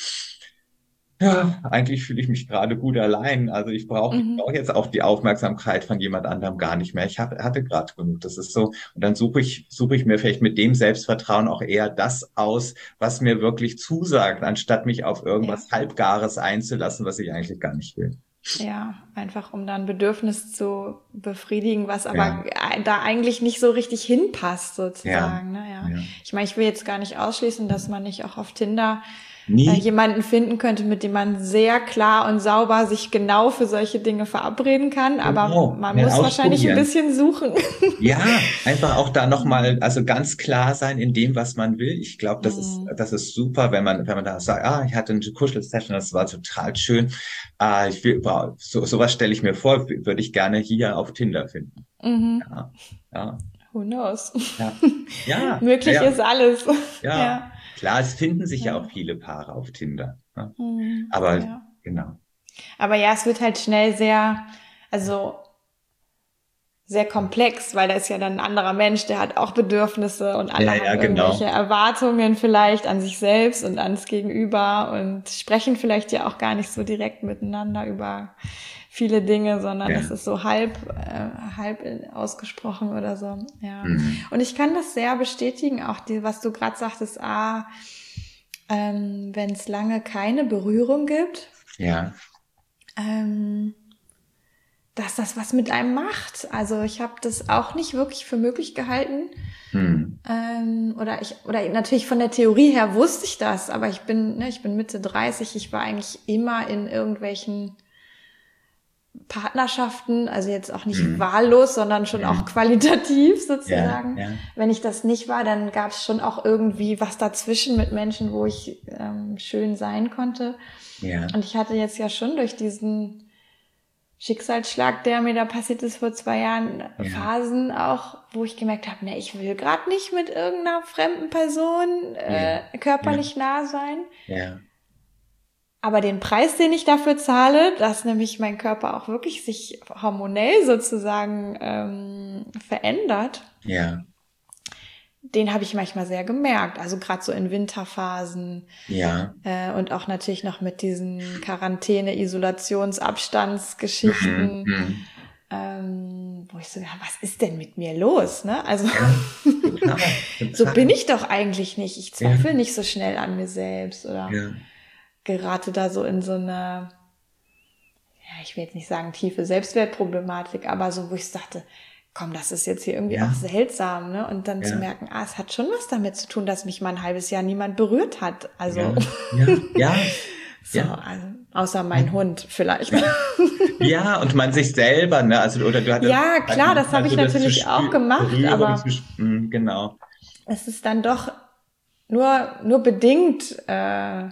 ja, eigentlich fühle ich mich gerade gut allein. Also ich brauche ich Mhm. brauche jetzt auch die Aufmerksamkeit von jemand anderem gar nicht mehr. Ich hab, hatte gerade genug. Das ist so. Und dann suche ich, suche ich mir vielleicht mit dem Selbstvertrauen auch eher das aus, was mir wirklich zusagt, anstatt mich auf Ja. irgendwas Halbgares einzulassen, was ich eigentlich gar nicht will. Ja, einfach um dann ein Bedürfnis zu befriedigen, was Ja, aber da eigentlich nicht so richtig hinpasst, ja, sozusagen. Ne? Ja. ja. Ich meine, ich will jetzt gar nicht ausschließen, dass man nicht auch auf Tinder äh, Nie. jemanden finden könnte, mit dem man sehr klar und sauber sich genau für solche Dinge verabreden kann, aber Genau. man Ja, muss wahrscheinlich ein ausprobieren. bisschen suchen. Ja, einfach auch da nochmal, also ganz klar sein in dem, was man will. Ich glaube, das ist, Mhm. das ist super, wenn man, wenn man da sagt, ah, ich hatte eine Kuschelsession, das war total schön. Ah, ich will, wow, so, sowas stelle ich mir vor, w- würde ich gerne hier auf Tinder finden. Mhm. Ja, ja, Who knows? ja, ja, Möglich ja, ist alles. ja. Ja. Klar, es finden sich ja auch Ja. viele Paare auf Tinder. Ja. Mhm. Aber, Ja. genau. Aber ja, es wird halt schnell sehr, also sehr komplex, weil da ist ja dann ein anderer Mensch, der hat auch Bedürfnisse und alle Ja, ja, haben irgendwelche genau. Erwartungen vielleicht an sich selbst und ans Gegenüber und sprechen vielleicht ja auch gar nicht so direkt miteinander über viele Dinge, sondern das Ja. ist so halb, äh, halb ausgesprochen oder so. Ja. Mhm. Und ich kann das sehr bestätigen, auch die, was du gerade sagtest, ah, ähm, wenn es lange keine Berührung gibt, Ja. ähm, dass das was mit einem macht. Also ich habe das auch nicht wirklich für möglich gehalten. Mhm. Ähm, oder ich, oder natürlich von der Theorie her wusste ich das, aber ich bin, ne, ich bin Mitte dreißig, ich war eigentlich immer in irgendwelchen Partnerschaften, also jetzt auch nicht Mhm. wahllos, sondern schon auch Mhm. qualitativ Ja, sozusagen. ja, Wenn ich das nicht war, dann gab es schon auch irgendwie was dazwischen mit Menschen, wo ich ähm, schön sein konnte. ja, Und ich hatte jetzt ja schon durch diesen Schicksalsschlag, der mir da passiert ist vor zwei Jahren, ja, Phasen auch, wo ich gemerkt habe, ne, ich will gerade nicht mit irgendeiner fremden Person ja, äh, körperlich nah sein. ja, Aber den Preis, den ich dafür zahle, dass nämlich mein Körper auch wirklich sich hormonell sozusagen ähm, verändert, ja, den habe ich manchmal sehr gemerkt. Also gerade so in Winterphasen ja. äh, und auch natürlich noch mit diesen Quarantäne-, Mhm. Isolationsabstandsgeschichten, Mhm. ähm, wo ich so, ja, was ist denn mit mir los? Ne? Also Ja, total, so total. bin ich doch eigentlich nicht. Ich Ja, zweifle nicht so schnell an mir selbst oder ja, gerate da so in so eine, ja, ich will jetzt nicht sagen tiefe Selbstwertproblematik, aber so, wo ich dachte, komm, das ist jetzt hier irgendwie ja, auch seltsam, ne? Und dann zu ja, merken, ah, es hat schon was damit zu tun, dass mich mal ein halbes Jahr niemand berührt hat. Also, ja, ja, ja, so, ja. also, außer mein Hund vielleicht. Ja, und man sich selber, ne? Also, oder du hattest Ja, halt klar, das habe manchmal ich so das zu natürlich auch spüren, gemacht, Berührung zu aber spüren, genau. es ist dann doch nur, nur bedingt äh,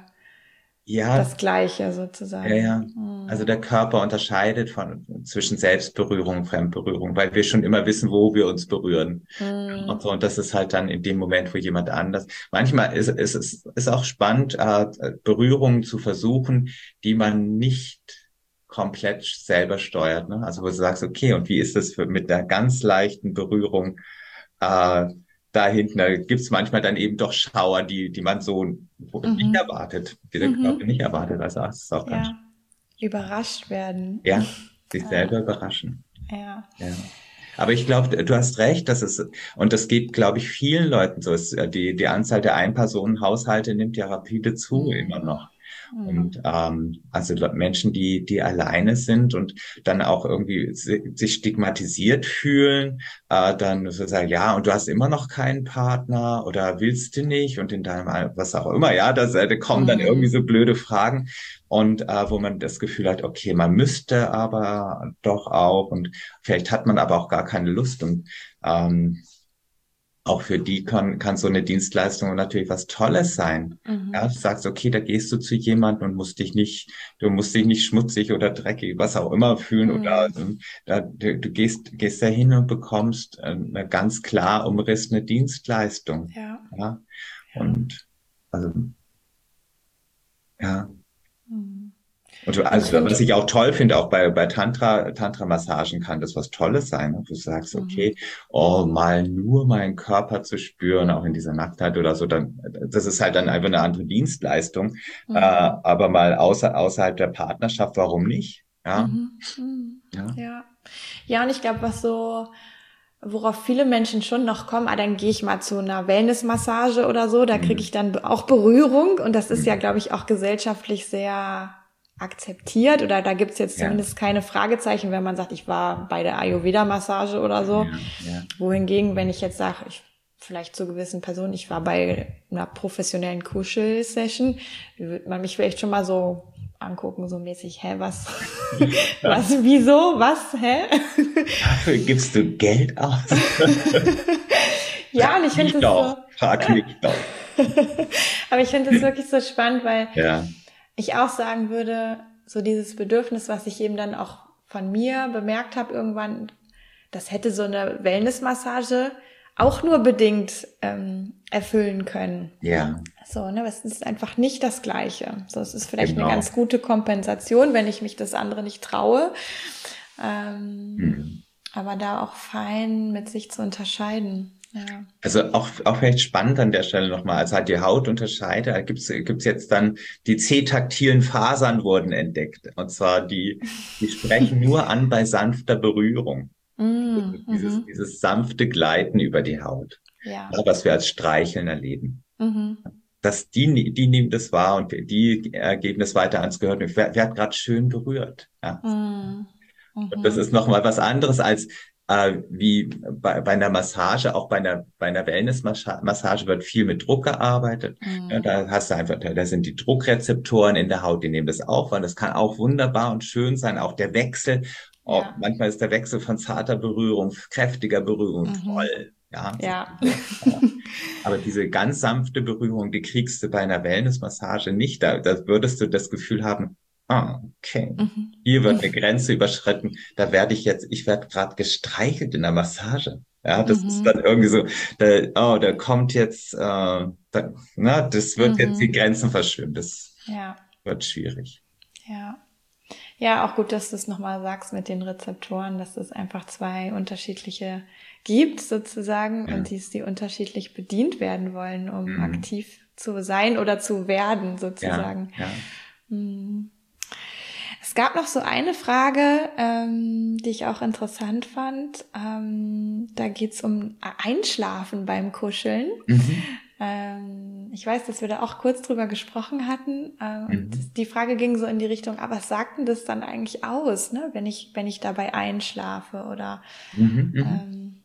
Ja, das Gleiche ja, sozusagen. ja. Also der Körper unterscheidet von zwischen Selbstberührung und Fremdberührung, weil wir schon immer wissen, wo wir uns berühren. Und Hm. so, und das ist halt dann in dem Moment, wo jemand anders. Manchmal ist ist es ist auch spannend, äh, Berührungen zu versuchen, die man nicht komplett selber steuert. Ne? Also wo du sagst, okay, und wie ist das für, mit der ganz leichten Berührung äh, da hinten? Da gibt's manchmal dann eben doch Schauer, die die man so nicht Mhm. erwartet, die der Körper Mhm. nicht erwartet. Also das ist auch ganz, Ja, überrascht werden. ja, sich Ja, selber überraschen. ja. Ja. Aber ich glaube, du hast recht, dass es, und das geht, glaube ich, vielen Leuten so. Es, die, die Anzahl der Ein-Personen-Haushalte nimmt ja rapide zu, immer Hm. noch. Mhm. Und ähm, also Menschen, die die alleine sind und dann auch irgendwie si- sich stigmatisiert fühlen, äh, dann so sagen, ja, und du hast immer noch keinen Partner oder willst du nicht und in deinem Al- was auch immer, ja, das, äh, da kommen dann irgendwie Mhm. so blöde Fragen und äh, wo man das Gefühl hat, okay, man müsste aber doch auch und vielleicht hat man aber auch gar keine Lust und ähm, auch für die kann, kann so eine Dienstleistung natürlich was Tolles sein. Ja, Mhm. du sagst, okay, da gehst du zu jemandem und musst dich nicht, du musst dich nicht schmutzig oder dreckig, was auch immer fühlen oder Mhm. ähm, da, du, du gehst, gehst da hin und bekommst äh, eine ganz klar umrissene Dienstleistung. Ja, Ja, ja. und also, ja. Mhm. Und Und ich also, was finde, ich auch toll finde, auch bei, bei Tantra, Tantra-Massagen kann das was Tolles sein. Ne? Du sagst, mhm. okay, oh, mal nur meinen Körper zu spüren, auch in dieser Nacktheit oder so, dann, das ist halt dann einfach eine andere Dienstleistung. Äh, Mhm. aber mal außer, außerhalb der Partnerschaft, warum nicht? Ja, Mhm. Mhm. ja. Ja. Ja, und ich glaube, was so, worauf viele Menschen schon noch kommen, ah, dann gehe ich mal zu einer Wellnessmassage oder so, da kriege Hm, ich dann auch Berührung und das ist ja, hm, glaube ich, auch gesellschaftlich sehr akzeptiert oder da gibt's jetzt ja, zumindest keine Fragezeichen, wenn man sagt, ich war bei der Ayurveda-Massage oder so. ja, ja. Wohingegen, wenn ich jetzt sage, ich vielleicht zu gewissen Personen, ich war bei einer professionellen Kuschel-Session, würde man mich vielleicht schon mal so angucken, so mäßig, hä, was, was, wieso, was, hä? Dafür gibst du Geld aus? Ja, und Frag ich finde mich das so, doch, frag mich doch. aber ich finde das wirklich so spannend, weil Ja, ich auch sagen würde, so dieses Bedürfnis, was ich eben dann auch von mir bemerkt habe irgendwann, das hätte so eine Wellnessmassage auch nur bedingt ähm, erfüllen können. ja, So, ne, es ist einfach nicht das Gleiche. So, es ist vielleicht eine genau. ganz gute Kompensation, wenn ich mich das andere nicht traue. Ähm, Hm. aber da auch fein mit sich zu unterscheiden. Ja. Also auch, auch vielleicht spannend an der Stelle nochmal, also halt die Haut unterscheidet, da gibt's gibt's jetzt dann, die C-taktilen Fasern wurden entdeckt. Und zwar die, die sprechen nur an bei sanfter Berührung. Mm, Dieses, mhm. dieses sanfte Gleiten über die Haut, Ja. ja, was wir als Streicheln erleben. Mhm. Dass die, die nehmen das wahr und die geben das weiter ans Gehirn. Wer, wer hat gerade schön berührt? Ja. Mm, Und das mhm. ist nochmal was anderes als äh, wie bei, bei einer Massage, auch bei einer, bei einer Wellness-Massage wird viel mit Druck gearbeitet. Ja, Mm, da hast du einfach, da, da sind die Druckrezeptoren in der Haut, die nehmen das auf, und das kann auch wunderbar und schön sein. Auch der Wechsel, auch, ja. manchmal ist der Wechsel von zarter Berührung, kräftiger Berührung Mhm. toll. Ja, Ja. ja. Aber diese ganz sanfte Berührung, die kriegst du bei einer Wellnessmassage nicht. Da, da würdest du das Gefühl haben, ah, okay, Mhm. hier wird eine Grenze überschritten. Da werde ich jetzt, ich werde gerade gestreichelt in der Massage. Ja, das ist Mhm. dann irgendwie so, da, oh, da kommt jetzt, äh, da, na, das wird jetzt die Mhm. Grenzen verschwimmen. Das Ja. wird schwierig. Ja. Ja, auch gut, dass du es nochmal sagst mit den Rezeptoren, dass es einfach zwei unterschiedliche gibt sozusagen Ja. und die, die unterschiedlich bedient werden wollen, um Mhm. aktiv zu sein oder zu werden Ja, sozusagen. ja. Hm. Es gab noch so eine Frage, ähm, die ich auch interessant fand. Ähm, da geht's um Einschlafen beim Kuscheln. Mhm. Ähm, ich weiß, dass wir da auch kurz drüber gesprochen hatten. Äh, und Mhm. die Frage ging so in die Richtung, ah, was sagt denn das dann eigentlich aus, ne, wenn ich, wenn ich dabei einschlafe? Oder Mhm. Mhm. ähm,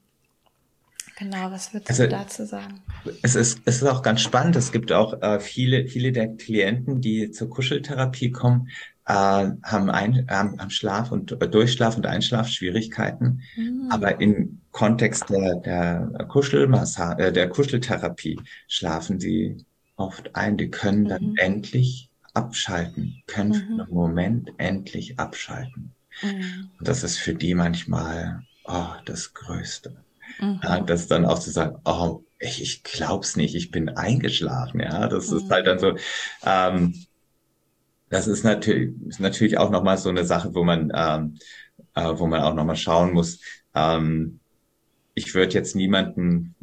genau, was würdest du Also dazu sagen? Es ist, es ist auch ganz spannend. Es gibt auch äh, viele, viele der Klienten, die zur Kuscheltherapie kommen, äh, haben, ein, haben, haben Schlaf- und äh, Durchschlaf- und Einschlafschwierigkeiten. Hm. Aber im Kontext der, der Kuschelmassage, äh, der Kuscheltherapie schlafen sie oft ein. Die können dann Mhm. endlich abschalten, können für Mhm. einen Moment endlich abschalten. Mhm. Und das ist für die manchmal, oh, das Größte. Ja, Mhm. das dann auch zu sagen, oh, ich, ich glaub's nicht, ich bin eingeschlafen, ja, das ist halt Mhm. dann so, ähm, das ist natürlich, ist natürlich auch nochmal so eine Sache, wo man, ähm, äh, wo man auch nochmal schauen muss. Ähm, ich würde jetzt niemanden,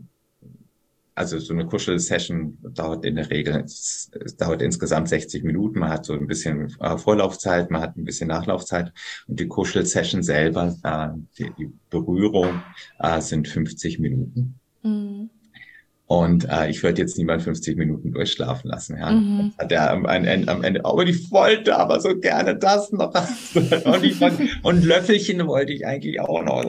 also so eine Kuschelsession dauert in der Regel, es, es dauert insgesamt sechzig Minuten, man hat so ein bisschen äh, Vorlaufzeit, man hat ein bisschen Nachlaufzeit und die Kuschelsession selber, äh, die, die Berührung, äh, sind fünfzig Minuten. Mhm. Und äh, ich würde jetzt niemand fünfzig Minuten durchschlafen lassen. Ja, Mhm. das hat er am, am Ende, am Ende, aber ich wollte aber so gerne das noch. Und, ich wollte, und Löffelchen wollte ich eigentlich auch noch.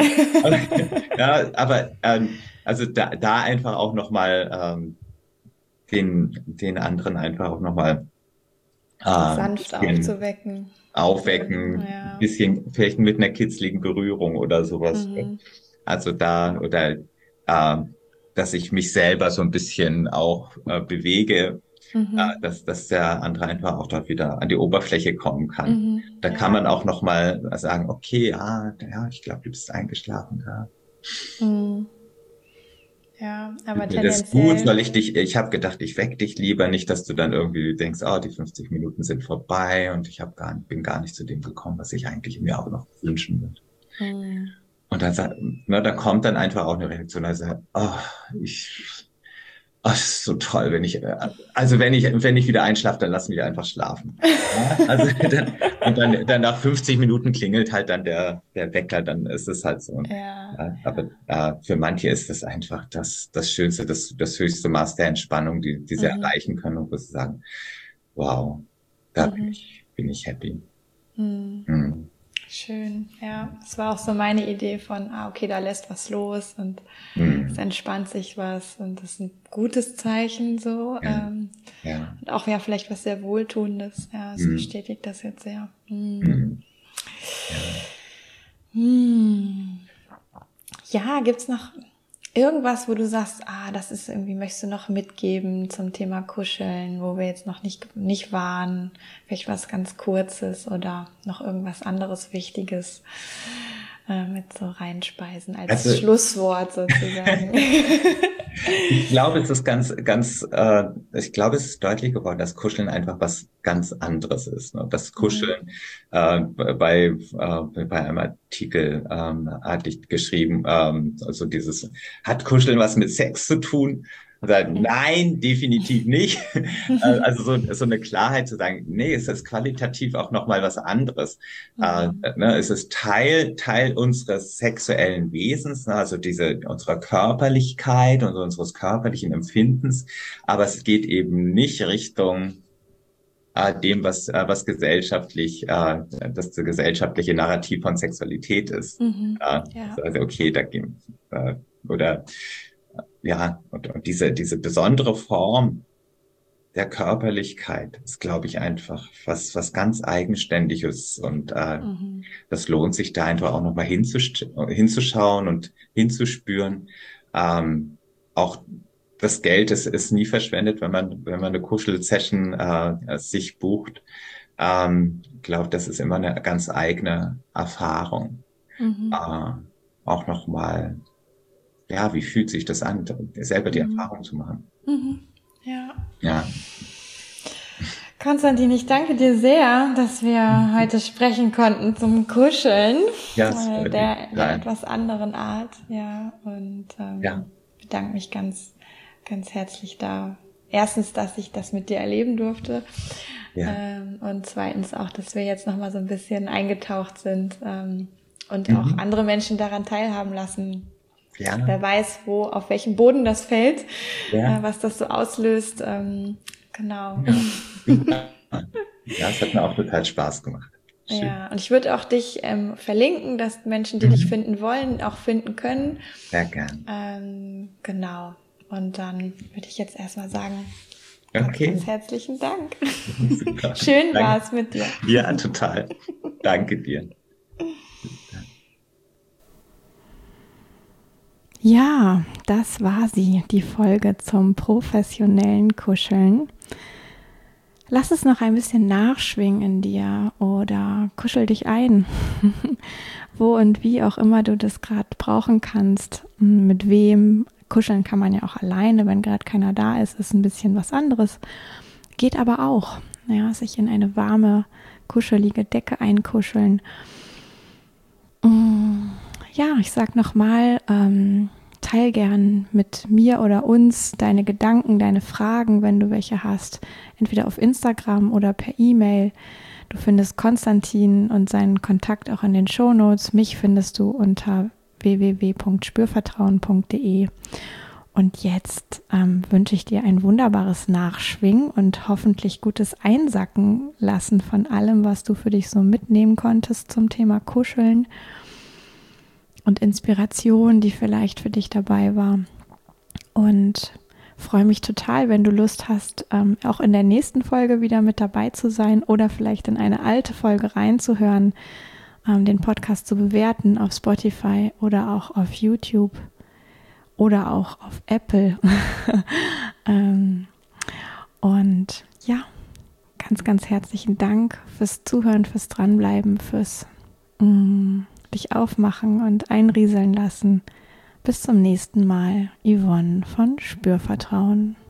Ja, aber ähm, also da, da einfach auch nochmal ähm, den, den anderen einfach auch nochmal äh, ein Sanft bisschen aufzuwecken. aufwecken, ein Ja. bisschen vielleicht mit einer kitzligen Berührung oder sowas. Mhm. Also da, oder äh, dass ich mich selber so ein bisschen auch äh, bewege, äh, Mhm. dass, dass der andere einfach auch dort wieder an die Oberfläche kommen kann. Mhm. Da kann Ja. man auch nochmal sagen, okay, ah, ja, ich glaube, du bist eingeschlafen. Ja. Mhm. Ja, aber Tut mir das gut? tendenziell. Soll ich dich, ich habe gedacht, ich weck dich lieber nicht, dass du dann irgendwie denkst, oh, die fünfzig Minuten sind vorbei und ich hab gar, bin gar nicht zu dem gekommen, was ich eigentlich mir auch noch wünschen würde. Mhm. Und dann, sagt- ne, da kommt dann einfach auch eine Reaktion, also, oh, ich, oh, das ist so toll, wenn ich, äh, also wenn ich, wenn ich wieder einschlafe, dann lass mich einfach schlafen. Ja, also dann, und dann, dann nach fünfzig Minuten klingelt halt dann der, der Wecker, dann ist es halt so. Ja, Ja, aber ja. äh, für manche ist das einfach das, das Schönste, das, das höchste Maß der Entspannung, die, die sie Mhm. erreichen können und wo sie sagen, wow, da bin Mhm. ich, bin ich happy. Mhm. Hm. Schön, ja. Das war auch so meine Idee von, ah, okay, da lässt was los und es Hm. entspannt sich was und das ist ein gutes Zeichen so. Ja, Ähm, ja. und auch ja vielleicht was sehr Wohltuendes. Ja, es Hm. bestätigt das jetzt sehr. Hm. Hm. Ja. Hm. Ja, gibt's noch irgendwas, wo du sagst, ah, das ist irgendwie, möchtest du noch mitgeben zum Thema Kuscheln, wo wir jetzt noch nicht, nicht waren? Vielleicht was ganz Kurzes oder noch irgendwas anderes Wichtiges äh, mit so reinspeisen als Also Schlusswort sozusagen. ich glaube, es ist ganz, ganz, äh, ich glaube, es ist deutlich geworden, dass Kuscheln einfach was ganz anderes ist. Ne? Das Mhm. Kuscheln, äh, bei, äh, bei einem Artikel ähm, hatte ich geschrieben, ähm, also dieses, hat Kuscheln was mit Sex zu tun? Und sagt, nein, definitiv nicht. Äh, also so, so eine Klarheit zu sagen, nee, es ist qualitativ auch nochmal was anderes. Äh, Mhm. ne, es ist Teil, Teil unseres sexuellen Wesens, ne, also diese, unserer Körperlichkeit und unseres körperlichen Empfindens. Aber es geht eben nicht Richtung äh, dem, was, äh, was gesellschaftlich, äh, das gesellschaftliche Narrativ von Sexualität ist. Mhm. Äh, Ja. also, okay, da gehen, äh, oder, ja, und, und diese, diese besondere Form der Körperlichkeit ist, glaube ich, einfach was, was ganz Eigenständiges. Und äh, Mhm. das lohnt sich da einfach auch nochmal hinzusch hinzuschauen und hinzuspüren. Ähm, auch das Geld ist, ist nie verschwendet, wenn man, wenn man eine Kuschelsession äh, sich bucht. Ähm, ich glaube, das ist immer eine ganz eigene Erfahrung. Mhm. Äh, auch nochmal, ja, wie fühlt sich das an, selber die Mhm. Erfahrung zu machen. Mhm. Ja. Ja. Konstantin, ich danke dir sehr, dass wir heute sprechen konnten zum Kuscheln, Ja, es äh, freut mich der, der total. etwas anderen Art, ja, und Ja, ähm, bedanke mich ganz, ganz herzlich da. Erstens, dass ich das mit dir erleben durfte, ja. ähm, und zweitens auch, dass wir jetzt nochmal so ein bisschen eingetaucht sind ähm, und auch Mhm. andere Menschen daran teilhaben lassen. Ja, Wer weiß, wo, auf welchem Boden das fällt, äh, ja, was das so auslöst. Ähm, genau. ja. Super. Ja, es hat mir auch total Spaß gemacht. Schön. Ja, und ich würde auch dich ähm, verlinken, dass Menschen, die dich Mhm. finden wollen, auch finden können. Sehr gern. Ähm, genau. Und dann würde ich jetzt erstmal sagen, ganz, Okay, ganz herzlichen Dank. super. Schön war Danke. es mit dir. Ja, total. Danke dir. Ja, das war sie, die Folge zum professionellen Kuscheln. Lass es noch ein bisschen nachschwingen in dir oder kuschel dich ein, wo und wie auch immer du das gerade brauchen kannst, mit wem. Kuscheln kann man ja auch alleine, wenn gerade keiner da ist, ist ein bisschen was anderes. Geht aber auch, ja, sich in eine warme, kuschelige Decke einkuscheln. Ja, ich sag nochmal, ähm, teil gern mit mir oder uns deine Gedanken, deine Fragen, wenn du welche hast, entweder auf Instagram oder per E-Mail. Du findest Konstantin und seinen Kontakt auch in den Shownotes. Mich findest du unter w w w punkt spürvertrauen punkt d e. Und Und jetzt ähm, wünsche ich dir ein wunderbares Nachschwingen und hoffentlich gutes Einsacken lassen von allem, was du für dich so mitnehmen konntest zum Thema Kuscheln und Inspiration, die vielleicht für dich dabei war. Und freue mich total, wenn du Lust hast, ähm, auch in der nächsten Folge wieder mit dabei zu sein oder vielleicht in eine alte Folge reinzuhören, ähm, den Podcast zu bewerten auf Spotify oder auch auf YouTube. Oder auch auf Apple. ähm, und ja, ganz, ganz herzlichen Dank fürs Zuhören, fürs Dranbleiben, fürs mm, dich aufmachen und einrieseln lassen. Bis zum nächsten Mal. Yvonne von Spürvertrauen.